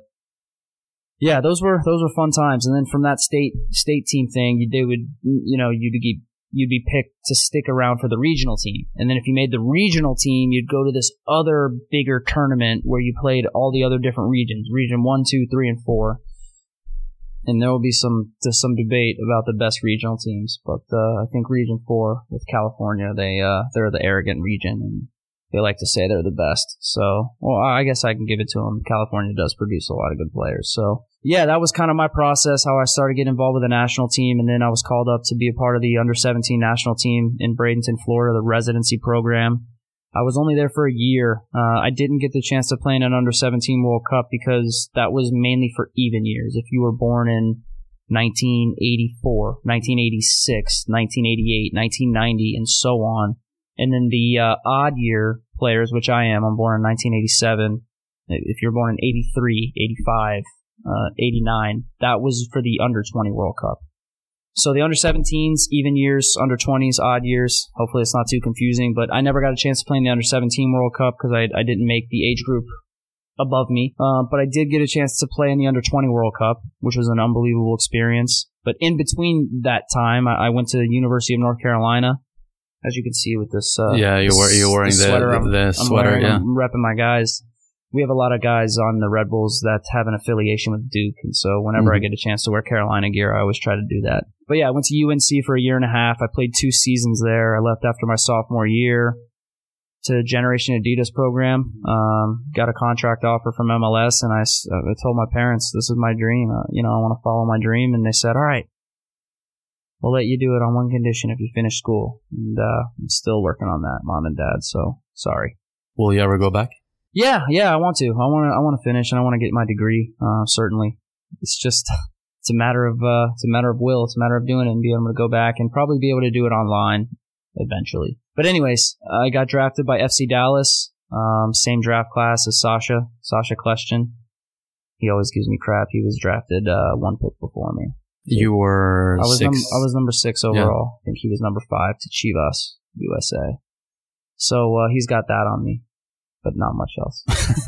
yeah, those were those were fun times. And then from that state state team thing, you they would you know you'd be you'd be picked to stick around for the regional team. And then if you made the regional team, you'd go to this other bigger tournament where you played all the other different regions, region one, two, three, and four. And there will be some some debate about the best regional teams, but uh, I think Region Four with California, they uh, they're the arrogant region, and they like to say they're the best. So, well, I guess I can give it to them. California does produce a lot of good players. So, yeah, that was kind of my process, how I started getting involved with the national team. And then I was called up to be a part of the under seventeen national team in Bradenton, Florida, the residency program. I was only there for a year. Uh, I didn't get the chance to play in an under seventeen World Cup because that was mainly for even years. If you were born in nineteen eighty-four, nineteen eighty-six, nineteen eighty-eight, nineteen ninety, and so on. And then the uh, odd year players, which I am, I'm born in nineteen eighty-seven. If you're born in eighty-three, eighty-five, uh, eighty-nine, that was for the under twenty World Cup. So the under seventeens, even years, under twenties, odd years. Hopefully it's not too confusing, but I never got a chance to play in the under seventeen World Cup because I, I didn't make the age group above me. Uh, but I did get a chance to play in the under twenty World Cup, which was an unbelievable experience. But in between that time, I, I went to the University of North Carolina. As you can see with this, uh, yeah, you're, this, you're wearing the sweater. I'm, the sweater. I'm wearing, yeah, I'm repping my guys. We have a lot of guys on the Red Bulls that have an affiliation with Duke, and so whenever mm-hmm. I get a chance to wear Carolina gear, I always try to do that. But yeah, I went to U N C for a year and a half. I played two seasons there. I left after my sophomore year to Generation Adidas program. Um, got a contract offer from M L S, and I, I told my parents, this is my dream. Uh, you know, I want to follow my dream, and they said, all right, we'll let you do it on one condition: if you finish school. And uh, I'm still working on that, Mom and Dad, so sorry. Will you ever go back? Yeah, yeah, I want to. I want to. I want to finish, and I want to get my degree. Uh, certainly, it's just it's a matter of uh, it's a matter of will. It's a matter of doing it and being able to go back and probably be able to do it online eventually. But anyways, I got drafted by F C Dallas, um, same draft class as Sasha, Sasha Kljestan. He always gives me crap. He was drafted uh, one pick before me. You were I was six. Num- I was number six overall. Yeah. I think he was number five to Chivas, U S A. So uh, he's got that on me, but not much else.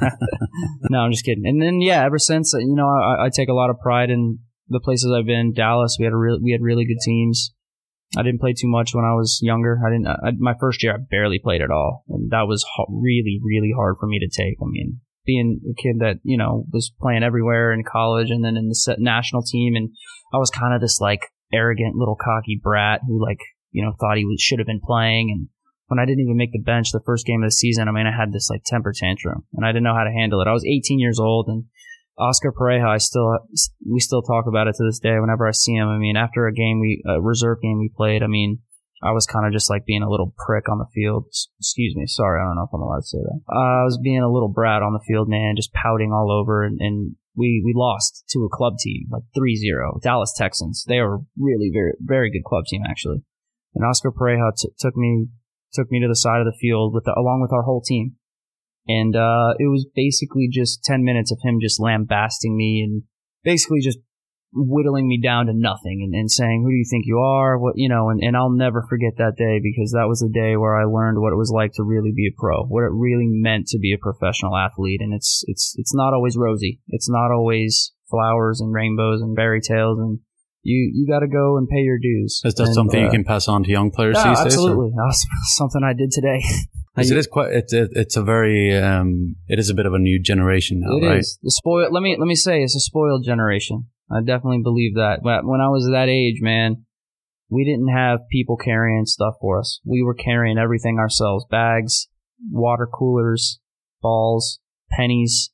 No, I'm just kidding. And then yeah, ever since, you know, I, I take a lot of pride in the places I've been. Dallas, we had a real, we had really good teams. I didn't play too much when I was younger. I didn't. I, my first year, I barely played at all, and that was ho- really, really hard for me to take. I mean, being a kid that, you know, was playing everywhere in college and then in the set national team, and I was kind of this like arrogant little cocky brat who like, you know, thought he was, should have been playing. And when I didn't even make the bench the first game of the season, I mean, I had this like temper tantrum, and I didn't know how to handle it. I was eighteen years old, and Oscar Pareja, I still we still talk about it to this day. Whenever I see him, I mean, after a game we a reserve game we played, I mean, I was kind of just like being a little prick on the field. Excuse me, sorry, I don't know if I'm allowed to say that. Uh, I was being a little brat on the field, man, just pouting all over, and, and we we lost to a club team like three zero, Dallas Texans. They were really very very good club team actually, and Oscar Pareja t- took me took me to the side of the field with the, along with our whole team. And uh, it was basically just ten minutes of him just lambasting me and basically just whittling me down to nothing and, and saying, who do you think you are? What, you know, and, and I'll never forget that day, because that was the day where I learned what it was like to really be a pro, what it really meant to be a professional athlete. And it's it's it's not always rosy. It's not always flowers and rainbows and fairy tales, and you you got to go and pay your dues. Is that and, something uh, you can pass on to young players yeah, these days? Absolutely. That's something I did today. It is quite. It's it, it's a very. Um, it is a bit of a new generation now, it right? It is the spoiled. Let me let me say, it's a spoiled generation. I definitely believe that. But when I was that age, man, we didn't have people carrying stuff for us. We were carrying everything ourselves: bags, water coolers, balls, pennies,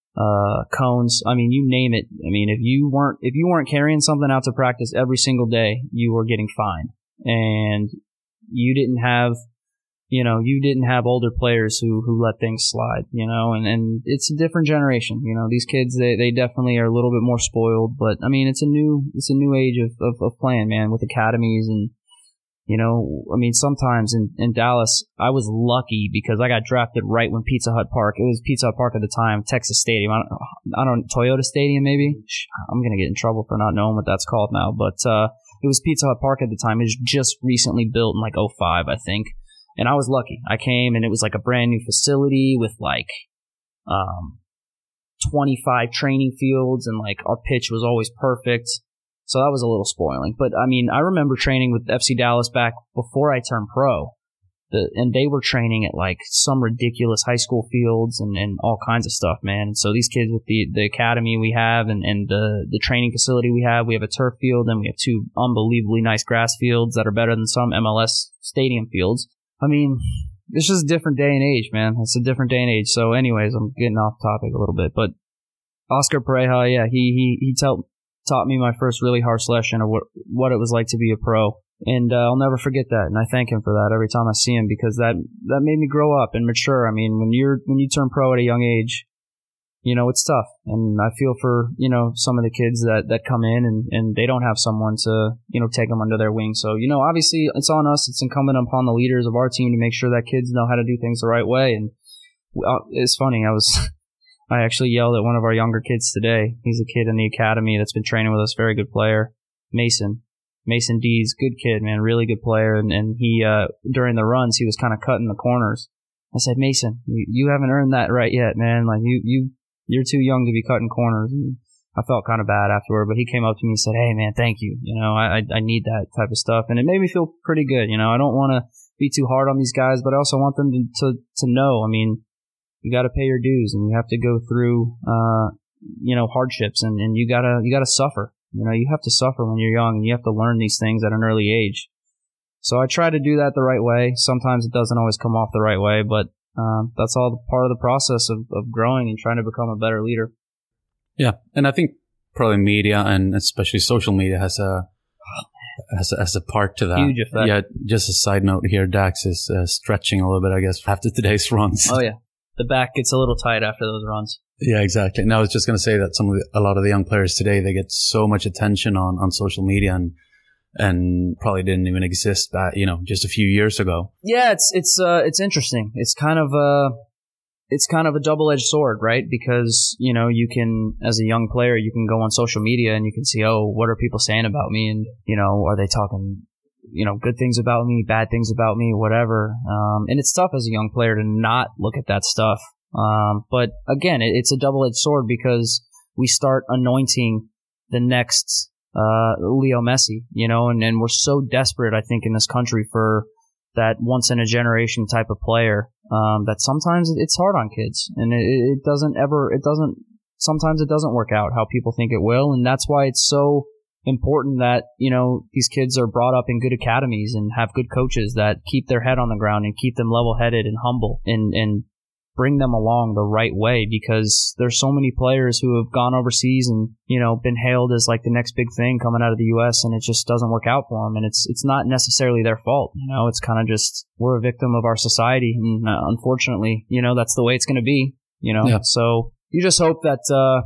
uh, cones. I mean, you name it. I mean, if you weren't if you weren't carrying something out to practice every single day, you were getting fined, and you didn't have. You know, you didn't have older players who, who let things slide, you know, and, and it's a different generation. You know, these kids, they, they definitely are a little bit more spoiled, but I mean, it's a new, it's a new age of, of, of playing, man, with academies. And, you know, I mean, sometimes in, in Dallas, I was lucky because I got drafted right when Pizza Hut Park, it was Pizza Hut Park at the time, Texas Stadium. I don't, I don't, Toyota Stadium, maybe. I'm going to get in trouble for not knowing what that's called now, but, uh, it was Pizza Hut Park at the time. It was just recently built in like oh five, I think. And I was lucky. I came and it was like a brand new facility with like um, twenty-five training fields, and like our pitch was always perfect. So that was a little spoiling. But I mean, I remember training with F C Dallas back before I turned pro. The, and they were training at like some ridiculous high school fields and, and all kinds of stuff, man. And so these kids with the, the academy we have and, and the, the training facility we have, we have a turf field and we have two unbelievably nice grass fields that are better than some M L S stadium fields. I mean, it's just a different day and age, man. It's a different day and age. So anyways, I'm getting off topic a little bit, but Oscar Pareja, yeah, he he he taught taught me my first really harsh lesson of what what it was like to be a pro. And uh, I'll never forget that, and I thank him for that every time I see him, because that that made me grow up and mature. I mean, when you're when you turn pro at a young age, you know, it's tough. And I feel for, you know, some of the kids that, that come in and, and they don't have someone to, you know, take them under their wing. So, you know, obviously it's on us. It's incumbent upon the leaders of our team to make sure that kids know how to do things the right way. And uh, it's funny. I was, I actually yelled at one of our younger kids today. He's a kid in the academy that's been training with us. Very good player. Mason. Mason Dees. Good kid, man. Really good player. And, and he, uh, during the runs, he was kind of cutting the corners. I said, Mason, you, you haven't earned that right yet, man. Like you, you, You're too young to be cutting corners. And I felt kind of bad afterward, but he came up to me and said, hey, man, thank you. You know, I I need that type of stuff. And it made me feel pretty good. You know, I don't want to be too hard on these guys, but I also want them to, to, to know, I mean, you got to pay your dues and you have to go through, uh, you know, hardships and, and you got to you got to suffer. You know, you have to suffer when you're young and you have to learn these things at an early age. So I try to do that the right way. Sometimes it doesn't always come off the right way, but Um, that's all part of the process of, of growing and trying to become a better leader. Yeah, and I think probably media and especially social media has a has a, has a part to that. Huge effect. Yeah, just a side note here, Dax is uh, stretching a little bit, I guess, after today's runs. Oh yeah, the back gets a little tight after those runs. Yeah, exactly. And I was just going to say that some of the, a lot of the young players today, they get so much attention on, on social media and and probably didn't even exist that, you know, just a few years ago. Yeah, it's it's uh it's interesting. It's kind of a it's kind of a double-edged sword, right? Because, you know, you can, as a young player, you can go on social media and you can see, oh, what are people saying about me? And, you know, are they talking, you know, good things about me, bad things about me, whatever. Um, and it's tough as a young player to not look at that stuff. Um, but again, it, it's a double-edged sword because we start anointing the next uh, Leo Messi, you know, and, and we're so desperate, I think, in this country for that once-in-a-generation type of player um, that sometimes it's hard on kids. And it, it doesn't ever, it doesn't, sometimes it doesn't work out how people think it will. And that's why it's so important that, you know, these kids are brought up in good academies and have good coaches that keep their head on the ground and keep them level-headed and humble and, and bring them along the right way, because there's so many players who have gone overseas and, you know, been hailed as like the next big thing coming out of the U S and it just doesn't work out for them. And it's it's not necessarily their fault. You know, it's kind of just we're a victim of our society. And uh, unfortunately, you know, that's the way it's going to be, you know. Yeah. So you just hope that uh,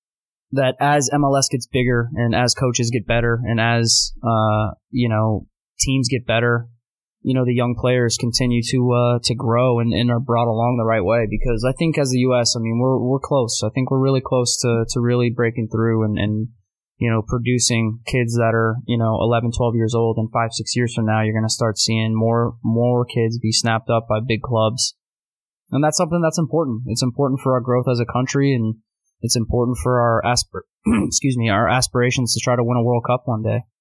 that as M L S gets bigger and as coaches get better and as, uh, you know, teams get better, you know, the young players continue to uh, to grow and, and are brought along the right way. Because I think as the U S, I mean, we're we're close. I think we're really close to, to really breaking through and, and, you know, producing kids that are, you know, eleven, twelve years old. And five, six years from now, you're going to start seeing more more kids be snapped up by big clubs. And that's something that's important. It's important for our growth as a country, and it's important for our aspir- excuse me, our aspirations to try to win a World Cup one day.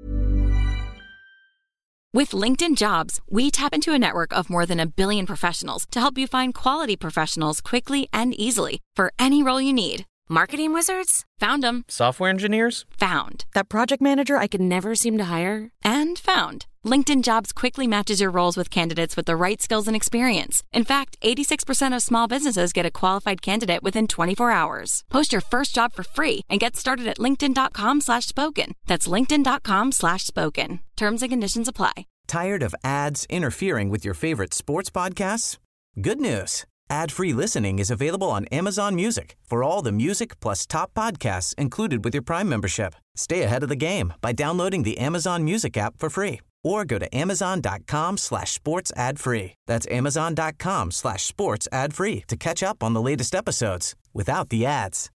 With LinkedIn Jobs, we tap into a network of more than a billion professionals to help you find quality professionals quickly and easily for any role you need. Marketing wizards? Found them. Software engineers? Found. That project manager I could never seem to hire? And found. LinkedIn Jobs quickly matches your roles with candidates with the right skills and experience. In fact, eighty-six percent of small businesses get a qualified candidate within twenty-four hours. Post your first job for free and get started at linkedin.com slash spoken. That's linkedin.com slash spoken. Terms and conditions apply. Tired of ads interfering with your favorite sports podcasts? Good news. Ad-free listening is available on Amazon Music for all the music plus top podcasts included with your Prime membership. Stay ahead of the game by downloading the Amazon Music app for free or go to amazon.com slash sports ad free. That's amazon.com slash sports ad free to catch up on the latest episodes without the ads.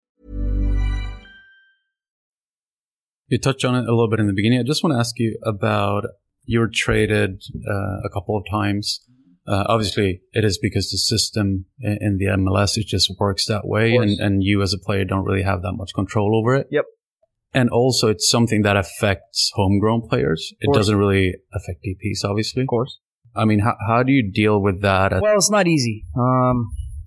You touched on it a little bit in the beginning. I just want to ask you about you were traded uh, a couple of times. Uh, obviously, it is because the system in, in the M L S, it just works that way. And, and you as a player don't really have that much control over it. Yep. And also, it's something that affects homegrown players. It doesn't really affect D Ps, obviously. Of course. I mean, how how do you deal with that? Well, it's not easy. Um,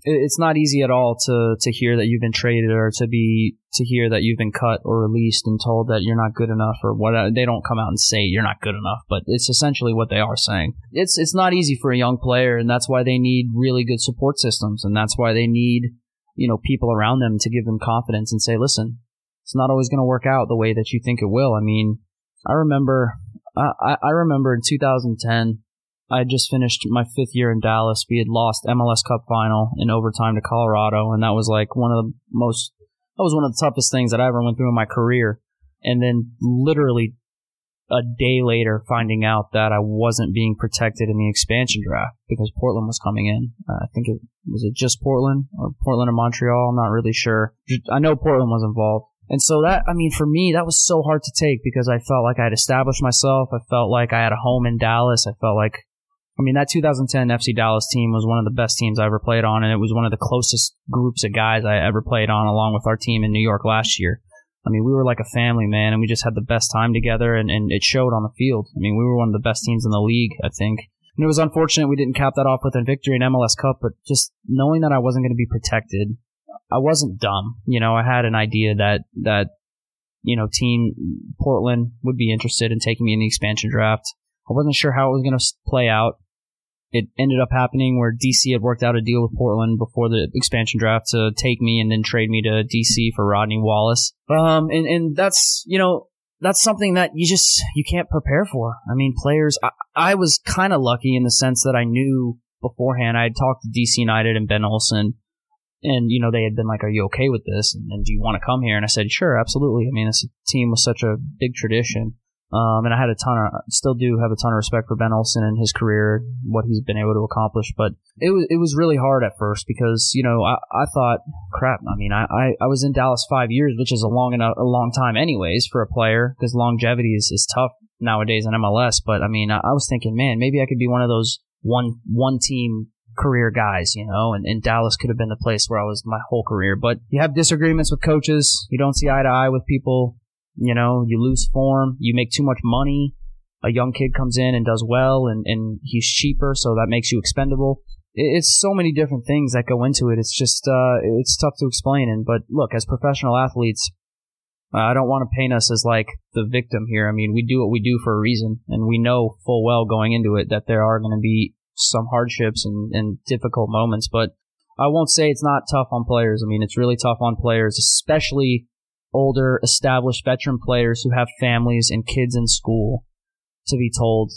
it's not easy at all to to hear that you've been traded, or to be to hear that you've been cut or released and told that you're not good enough, or what. They don't come out and say you're not good enough, but it's essentially what they are saying. It's it's not easy for a young player, and that's why they need really good support systems, and that's why they need, you know, people around them to give them confidence and say, listen, it's not always going to work out the way that you think it will. I mean, I remember I, I remember in two thousand ten, I had just finished my fifth year in Dallas. We had lost M L S Cup final in overtime to Colorado, and that was like one of the most, that was one of the toughest things that I ever went through in my career. And then literally a day later, finding out that I wasn't being protected in the expansion draft because Portland was coming in. Uh, I think it was it just Portland or Portland and Montreal. I'm not really sure. I know Portland was involved. And so that, I mean, for me, that was so hard to take because I felt like I had established myself. I felt like I had a home in Dallas. I felt like, I mean, that two thousand ten F C Dallas team was one of the best teams I ever played on, and it was one of the closest groups of guys I ever played on, along with our team in New York last year. I mean, we were like a family, man, and we just had the best time together, and, and it showed on the field. I mean, we were one of the best teams in the league, I think. And it was unfortunate we didn't cap that off with a victory in M L S Cup, but just knowing that I wasn't going to be protected, I wasn't dumb. You know, I had an idea that, that you know, team Portland would be interested in taking me in the expansion draft. I wasn't sure how it was going to play out. It ended up happening where D C had worked out a deal with Portland before the expansion draft to take me and then trade me to D C for Rodney Wallace. Um, and, and that's, you know, that's something that you just, you can't prepare for. I mean, players, I, I was kind of lucky in the sense that I knew beforehand. I had talked to D C United and Ben Olsen, and, you know, they had been like, are you okay with this? And, and do you want to come here? And I said, sure, absolutely. I mean, this team was such a big tradition. Um, and I had a ton of, still do have a ton of respect for Ben Olsen and his career, what he's been able to accomplish. But it was it was really hard at first because, you know, I, I thought, crap. I mean, I, I, I was in Dallas five years, which is a long enough, a long time, anyways, for a player because longevity is, is tough nowadays in M L S. But I mean, I, I was thinking, man, maybe I could be one of those one one team career guys, you know, and, and Dallas could have been the place where I was my whole career. But you have disagreements with coaches, you don't see eye to eye with people. You know, you lose form, you make too much money, a young kid comes in and does well, and, and he's cheaper, so that makes you expendable. It's so many different things that go into it. It's just, uh, it's tough to explain. And But look, as professional athletes, uh, I don't want to paint us as like the victim here. I mean, we do what we do for a reason, and we know full well going into it that there are going to be some hardships and, and difficult moments. But I won't say it's not tough on players. I mean, it's really tough on players, especially older, established veteran players who have families and kids in school, to be told,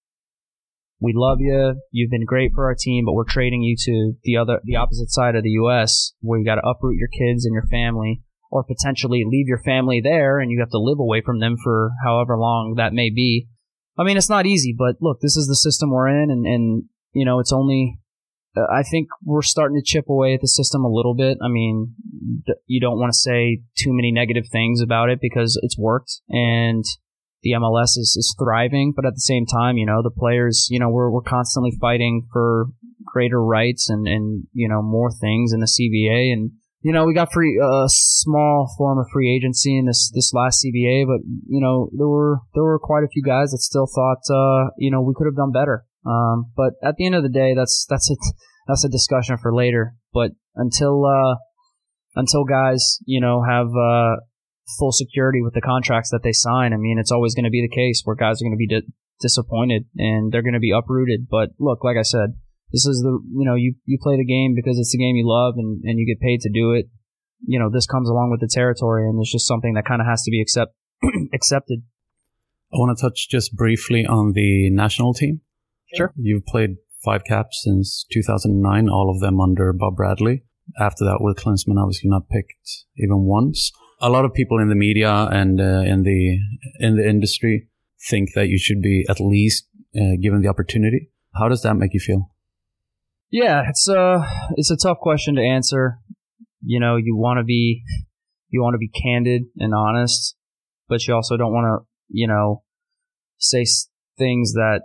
we love you, you've been great for our team, but we're trading you to the other, the opposite side of the U S, where you got to uproot your kids and your family, or potentially leave your family there and you have to live away from them for however long that may be. I mean, it's not easy, but look, this is the system we're in, and, and you know, it's only, I think we're starting to chip away at the system a little bit. I mean, you don't want to say too many negative things about it because it's worked and the M L S is, is thriving. But at the same time, you know, the players, you know, we're we're constantly fighting for greater rights and, and you know, more things in the C B A. And, you know, we got free a uh, small form of free agency in this, this last C B A. But, you know, there were there were quite a few guys that still thought, uh, you know, we could have done better. Um, but at the end of the day, that's that's a that's a discussion for later. But until uh, until guys, you know, have uh, full security with the contracts that they sign, I mean, it's always going to be the case where guys are going to be di- disappointed and they're going to be uprooted. But look, like I said, this is the you know you you play the game because it's the game you love and, and you get paid to do it. You know, this comes along with the territory, and it's just something that kind of has to be accept accepted. I want to touch just briefly on the national team. Sure. You've played five caps since two thousand nine, all of them under Bob Bradley. After that, with Klinsmann, obviously not picked even once. A lot of people in the media and uh, in the in the industry think that you should be at least uh, given the opportunity. How does that make you feel? Yeah, it's a it's a tough question to answer. You know, you want to be you want to be candid and honest, but you also don't want to, you know, say things that,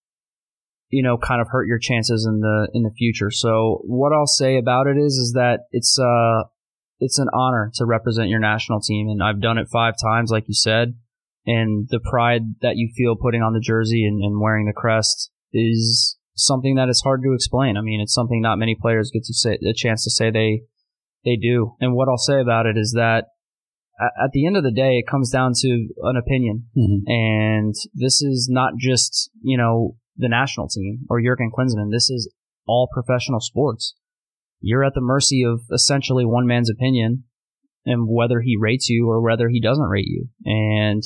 you know, kind of hurt your chances in the in the future. So what I'll say about it is is that it's uh it's an honor to represent your national team, and I've done it five times, like you said, and the pride that you feel putting on the jersey and, and wearing the crest is something that is hard to explain. I mean, it's something not many players get to say a chance to say they they do. And what I'll say about it is that at the end of the day, it comes down to an opinion. Mm-hmm. And this is not just, you know, the national team or Jurgen Klinsmann. This is all professional sports. You're at the mercy of essentially one man's opinion and whether he rates you or whether he doesn't rate you. And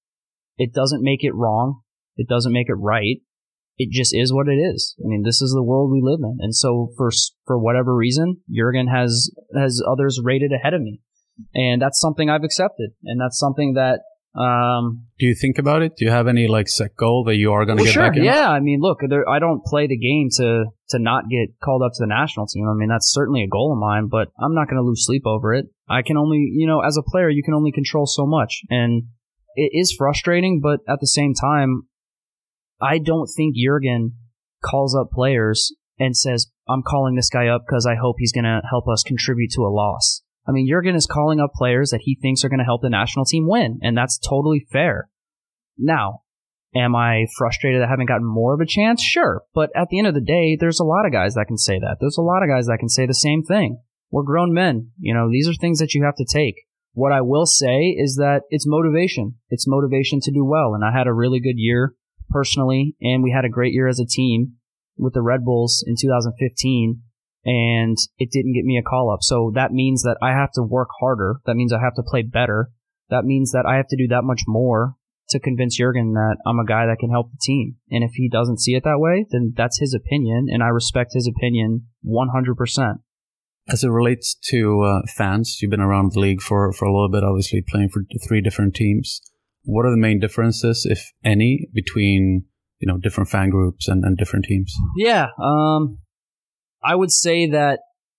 it doesn't make it wrong. It doesn't make it right. It just is what it is. I mean, this is the world we live in. And so for for whatever reason, Jurgen has has others rated ahead of me. And that's something I've accepted. And that's something that... Um, Do you think about it? Do you have any like set goal that you are going to well, get sure. back in? Yeah, I mean, look, there, I don't play the game to, to not get called up to the national team. I mean, that's certainly a goal of mine, but I'm not going to lose sleep over it. I can only, you know, as a player, you can only control so much. And it is frustrating, but at the same time, I don't think Jurgen calls up players and says, I'm calling this guy up because I hope he's going to help us contribute to a loss. I mean, Jurgen is calling up players that he thinks are going to help the national team win, and that's totally fair. Now, am I frustrated that I haven't gotten more of a chance? Sure, but at the end of the day, there's a lot of guys that can say that. There's a lot of guys that can say the same thing. We're grown men. You know, these are things that you have to take. What I will say is that it's motivation. It's motivation to do well, and I had a really good year personally, and we had a great year as a team with the Red Bulls in two thousand fifteen. And it didn't get me a call up. So that means that I have to work harder. That means I have to play better. That means that I have to do that much more to convince Jurgen that I'm a guy that can help the team. And if he doesn't see it that way, then that's his opinion, and I respect his opinion one hundred percent. As it relates to uh, fans, you've been around the league for, for a little bit, obviously playing for three different teams. What are the main differences, if any, between, you know, different fan groups and, and different teams? Yeah, um... I would say that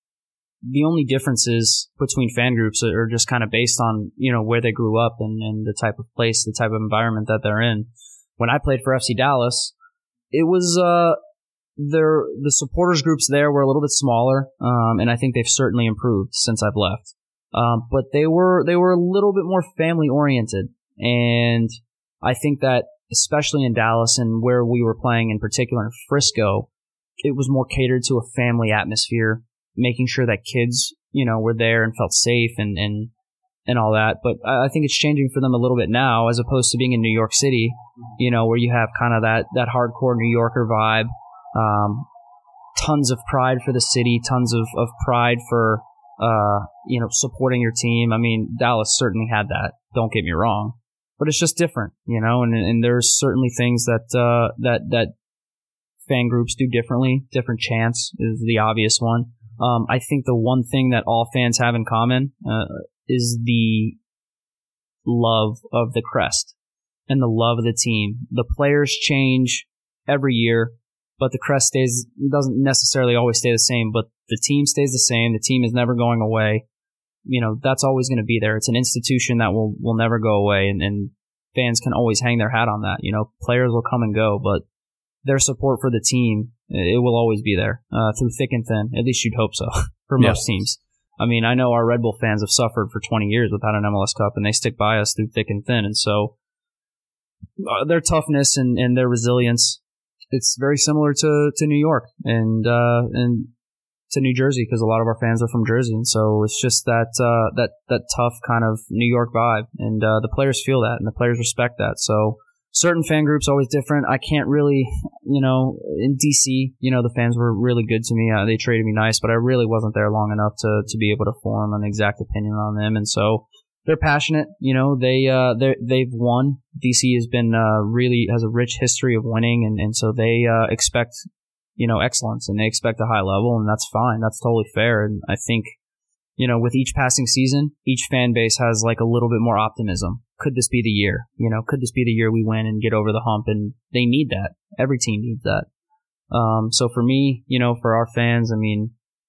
the only differences between fan groups are just kind of based on, you know, where they grew up and, and the type of place, the type of environment that they're in. When I played for F C Dallas, it was, uh, their, the supporters groups there were a little bit smaller, um, and I think they've certainly improved since I've left. Um, but they were, they were a little bit more family oriented. And I think that especially in Dallas and where we were playing in particular in Frisco, it was more catered to a family atmosphere, making sure that kids, you know, were there and felt safe and, and, and all that. But I think it's changing for them a little bit now, as opposed to being in New York City, you know, where you have kind of that, that hardcore New Yorker vibe. Um, tons of pride for the city, tons of, of pride for, uh, you know, supporting your team. I mean, Dallas certainly had that. Don't get me wrong, but it's just different, you know, and, and there's certainly things that, uh, that, that, fan groups do differently. Different chants is the obvious one. Um, I think the one thing that all fans have in common uh, is the love of the crest and the love of the team. The players change every year, but the crest stays, doesn't necessarily always stay the same, but the team stays the same. The team is never going away. You know, that's always going to be there. It's an institution that will, will never go away, and, and fans can always hang their hat on that. You know, players will come and go, but their support for the team, it will always be there, uh, through thick and thin. At least you'd hope so, for most yes. teams. I mean, I know our Red Bull fans have suffered for twenty years without an M L S Cup, and they stick by us through thick and thin. And so uh, their toughness and, and their resilience, it's very similar to, to New York and uh, and to New Jersey, because a lot of our fans are from Jersey. And so it's just that uh, that that tough kind of New York vibe. And uh, the players feel that, and the players respect that. So certain fan groups always different. I can't really, you know, in D C, you know, the fans were really good to me. Uh, they treated me nice, but I really wasn't there long enough to, to be able to form an exact opinion on them. And so they're passionate. You know, they, uh, they they've won. D C has been, uh, really has a rich history of winning. And, and so they, uh, expect, you know, excellence, and they expect a high level, and that's fine. That's totally fair. And I think, you know, with each passing season, each fan base has like a little bit more optimism. Could this be the year? You know, could this be the year we win and get over the hump? And they need that. Every team needs that. Um, so for me, you know, for our fans, I mean,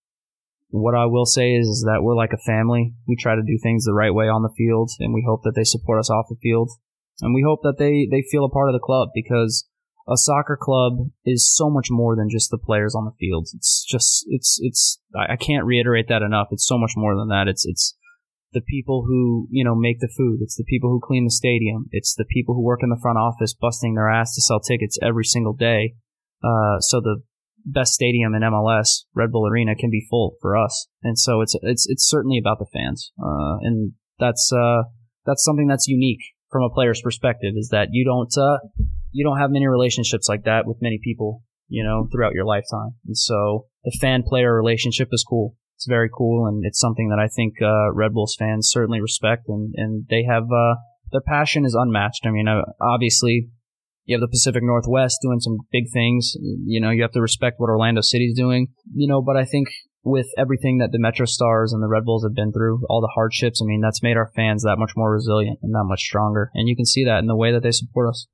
what I will say is, is that we're like a family. We try to do things the right way on the field, and we hope that they support us off the field. And we hope that they, they feel a part of the club, because a soccer club is so much more than just the players on the field. It's just, it's, it's, I can't reiterate that enough. It's so much more than that. It's, it's the people who, you know, make the food. It's the people who clean the stadium. It's the people who work in the front office busting their ass to sell tickets every single day. Uh, so the best stadium in M L S, Red Bull Arena, can be full for us. And so it's it's it's certainly about the fans. Uh, and that's uh, that's something that's unique from a player's perspective, is that you don't uh, you don't have many relationships like that with many people, you know, throughout your lifetime. And so the fan-player relationship is cool. It's very cool, and it's something that I think uh, Red Bulls fans certainly respect, and, and they have uh, their passion is unmatched. I mean, uh, obviously, you have the Pacific Northwest doing some big things. You know, you have to respect what Orlando City's doing. You know, but I think with everything that the Metro Stars and the Red Bulls have been through, all the hardships, I mean, that's made our fans that much more resilient and that much stronger. And you can see that in the way that they support us.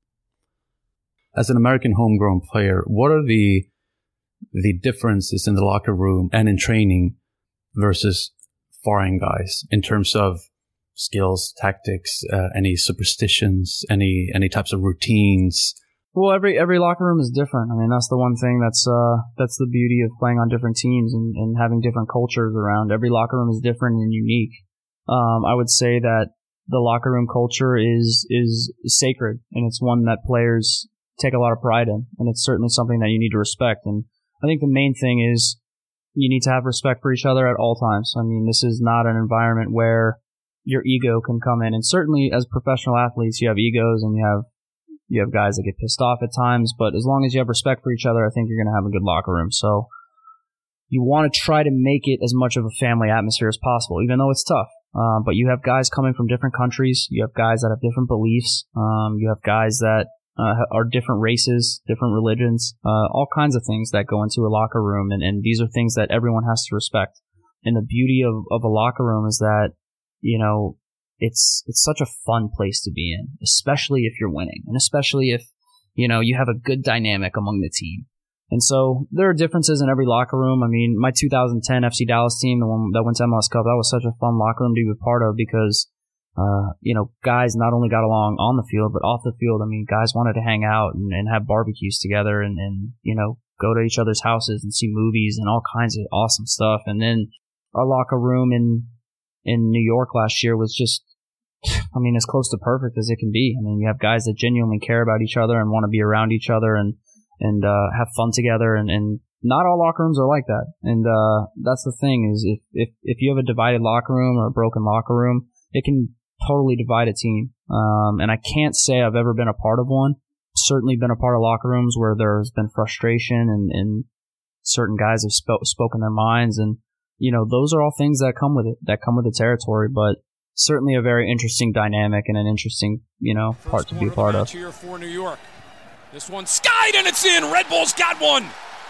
As an American homegrown player, what are the the differences in the locker room and in training versus foreign guys in terms of skills, tactics, uh, any superstitions, any any types of routines? Well, every every locker room is different. I mean, that's the one thing that's uh that's the beauty of playing on different teams and, and having different cultures around. Every locker room is different and unique. Um, I would say that the locker room culture is is sacred, and it's one that players take a lot of pride in, and it's certainly something that you need to respect. And I think the main thing is you need to have respect for each other at all times. I mean, this is not an environment where your ego can come in. And certainly as professional athletes, you have egos and you have you have guys that get pissed off at times. But as long as you have respect for each other, I think you're going to have a good locker room. So you want to try to make it as much of a family atmosphere as possible, even though it's tough. Uh, but you have guys coming from different countries. You have guys that have different beliefs. Um, you have guys that Uh, are different races, different religions, uh, all kinds of things that go into a locker room, and, and these are things that everyone has to respect. And the beauty of, of a locker room is that, you know, it's it's such a fun place to be in, especially if you're winning, and especially if, you know, you have a good dynamic among the team. And so there are differences in every locker room. I mean, my two thousand ten F C Dallas team, the one that went to M L S Cup, that was such a fun locker room to be a part of because Uh, you know, guys not only got along on the field, but off the field. I mean, guys wanted to hang out and, and have barbecues together and, and, you know, go to each other's houses and see movies and all kinds of awesome stuff. And then our locker room in, in New York last year was just, I mean, as close to perfect as it can be. I mean, you have guys that genuinely care about each other and want to be around each other and, and, uh, have fun together. And, and not all locker rooms are like that. And, uh, that's the thing is if, if, if you have a divided locker room or a broken locker room, it can totally divide a team. Um, and I can't say I've ever been a part of one. Certainly been a part of locker rooms where there's been frustration and, and certain guys have sp- spoken their minds. And, you know, those are all things that come with it, that come with the territory. But certainly a very interesting dynamic and an interesting, you know, First part to be a part of. Here for New York. This one skied and it's in. Red Bulls got one.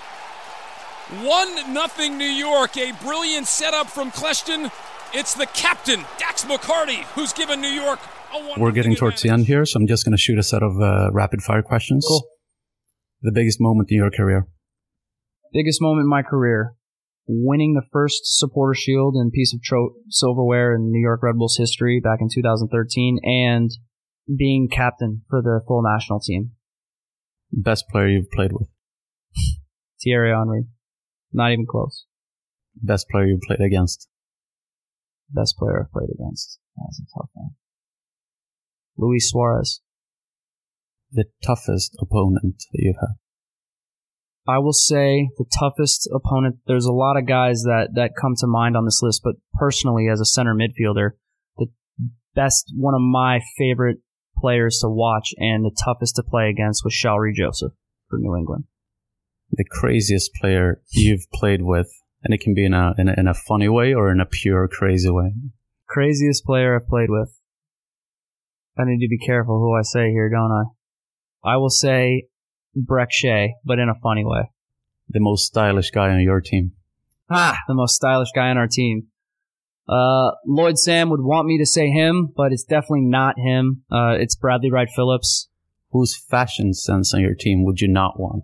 One nothing New York. A brilliant setup from Kleshton. It's the captain, Dax McCarty, who's given New York a one. We're getting towards the end here, so I'm just going to shoot a set of uh, rapid-fire questions. Cool. The biggest moment in your career? Biggest moment in my career. Winning the first Supporter Shield and piece of tro- silverware in New York Red Bulls history back in two thousand thirteen, and being captain for the full national team. Best player you've played with? Thierry Henry. Not even close. Best player you've played against? Best player I've played against. That's a tough one. Luis Suarez. The toughest opponent that you've had? I will say the toughest opponent, there's a lot of guys that, that come to mind on this list, but personally as a center midfielder, the best, one of my favorite players to watch and the toughest to play against was Shalrie Joseph for New England. The craziest player you've played with? And it can be in a, in a in a funny way or in a pure crazy way. Craziest player I've played with. I need to be careful who I say here, don't I? I will say Brek Shea, but in a funny way. The most stylish guy on your team. Ah, the most stylish guy on our team. Uh, Lloyd Sam would want me to say him, but it's definitely not him. Uh, it's Bradley Wright Phillips. Whose fashion sense on your team would you not want?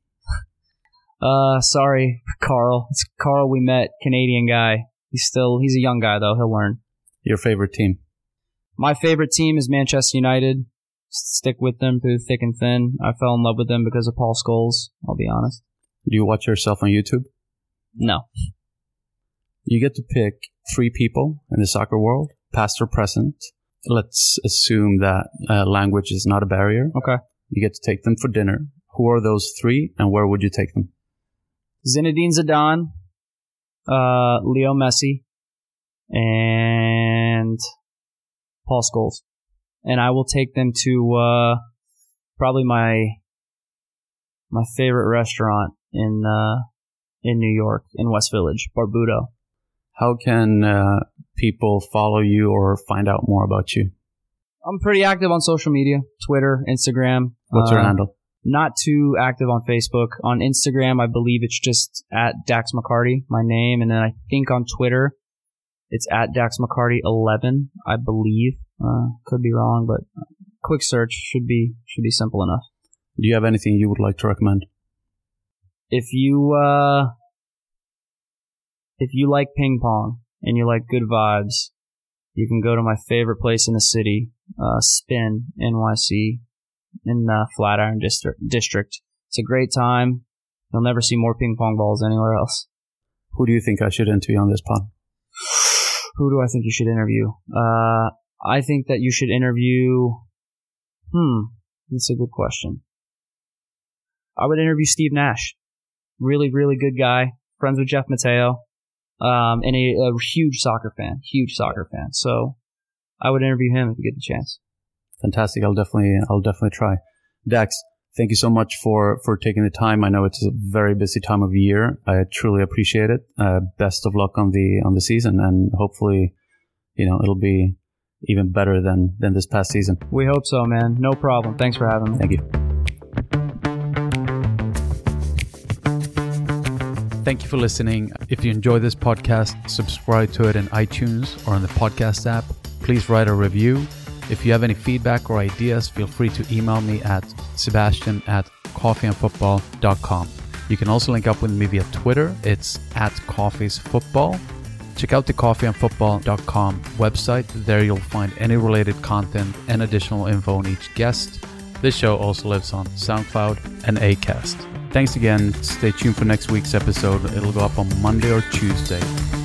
Uh, sorry, Carl. It's Carl we met, Canadian guy. He's still, he's a young guy though, he'll learn. Your favorite team? My favorite team is Manchester United. Stick with them through thick and thin. I fell in love with them because of Paul Scholes, I'll be honest. Do you watch yourself on YouTube? No. You get to pick three people in the soccer world, past or present. Let's assume that uh, language is not a barrier. Okay. You get to take them for dinner. Who are those three and where would you take them? Zinedine Zidane, uh, Leo Messi, and Paul Scholes. And I will take them to uh, probably my my favorite restaurant in uh, in New York, in West Village, Barbuto. How can uh, people follow you or find out more about you? I'm pretty active on social media, Twitter, Instagram. What's uh, your handle? Not too active on Facebook. On Instagram, I believe it's just at Dax McCarty, my name. And then I think on Twitter, it's at Dax McCarty eleven, I believe. Uh, could be wrong, but quick search should be should be simple enough. Do you have anything you would like to recommend? If you uh, if you like ping pong and you like good vibes, you can go to my favorite place in the city, uh, Spin N Y C, in uh, Flatiron District. District. It's a great time. You'll never see more ping pong balls anywhere else. Who do you think I should interview on this pod? Who do I think you should interview? Uh, I think that you should interview... Hmm, that's a good question. I would interview Steve Nash. Really, really good guy. Friends with Jeff Mateo. Um, and a, a huge soccer fan. Huge soccer fan. So I would interview him if you get the chance. Fantastic. I'll definitely, I'll definitely try. Dax, thank you so much for, for taking the time. I know it's a very busy time of year. I truly appreciate it. Uh, best of luck on the, on the season, and hopefully, you know, it'll be even better than, than this past season. We hope so, man. No problem. Thanks for having me. Thank you. Thank you for listening. If you enjoy this podcast, subscribe to it in iTunes or on the podcast app. Please write a review. If you have any feedback or ideas, feel free to email me at Sebastian at coffee and football dot com. You can also link up with me via Twitter. It's at coffeesfootball. Check out the coffee and football dot com website. There you'll find any related content and additional info on each guest. This show also lives on SoundCloud and Acast. Thanks again. Stay tuned for next week's episode. It'll go up on Monday or Tuesday.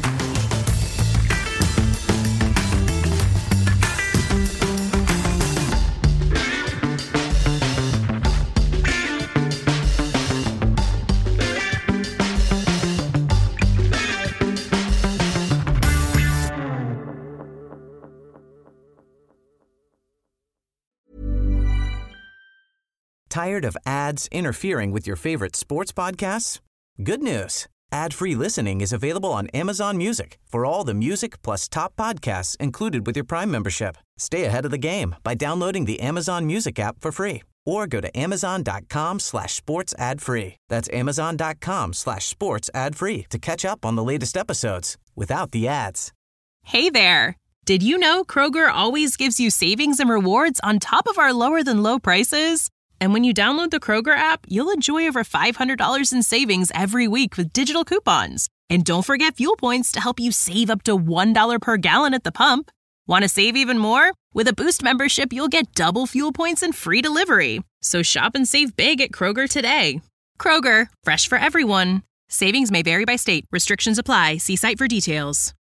Tired of ads interfering with your favorite sports podcasts? Good news. Ad-free listening is available on Amazon Music for all the music plus top podcasts included with your Prime membership. Stay ahead of the game by downloading the Amazon Music app for free or go to amazon.com slash sports ad free. That's amazon.com slash sports ad free to catch up on the latest episodes without the ads. Hey there. Did you know Kroger always gives you savings and rewards on top of our lower than low prices? And when you download the Kroger app, you'll enjoy over five hundred dollars in savings every week with digital coupons. And don't forget fuel points to help you save up to one dollar per gallon at the pump. Want to save even more? With a Boost membership, you'll get double fuel points and free delivery. So shop and save big at Kroger today. Kroger, fresh for everyone. Savings may vary by state. Restrictions apply. See site for details.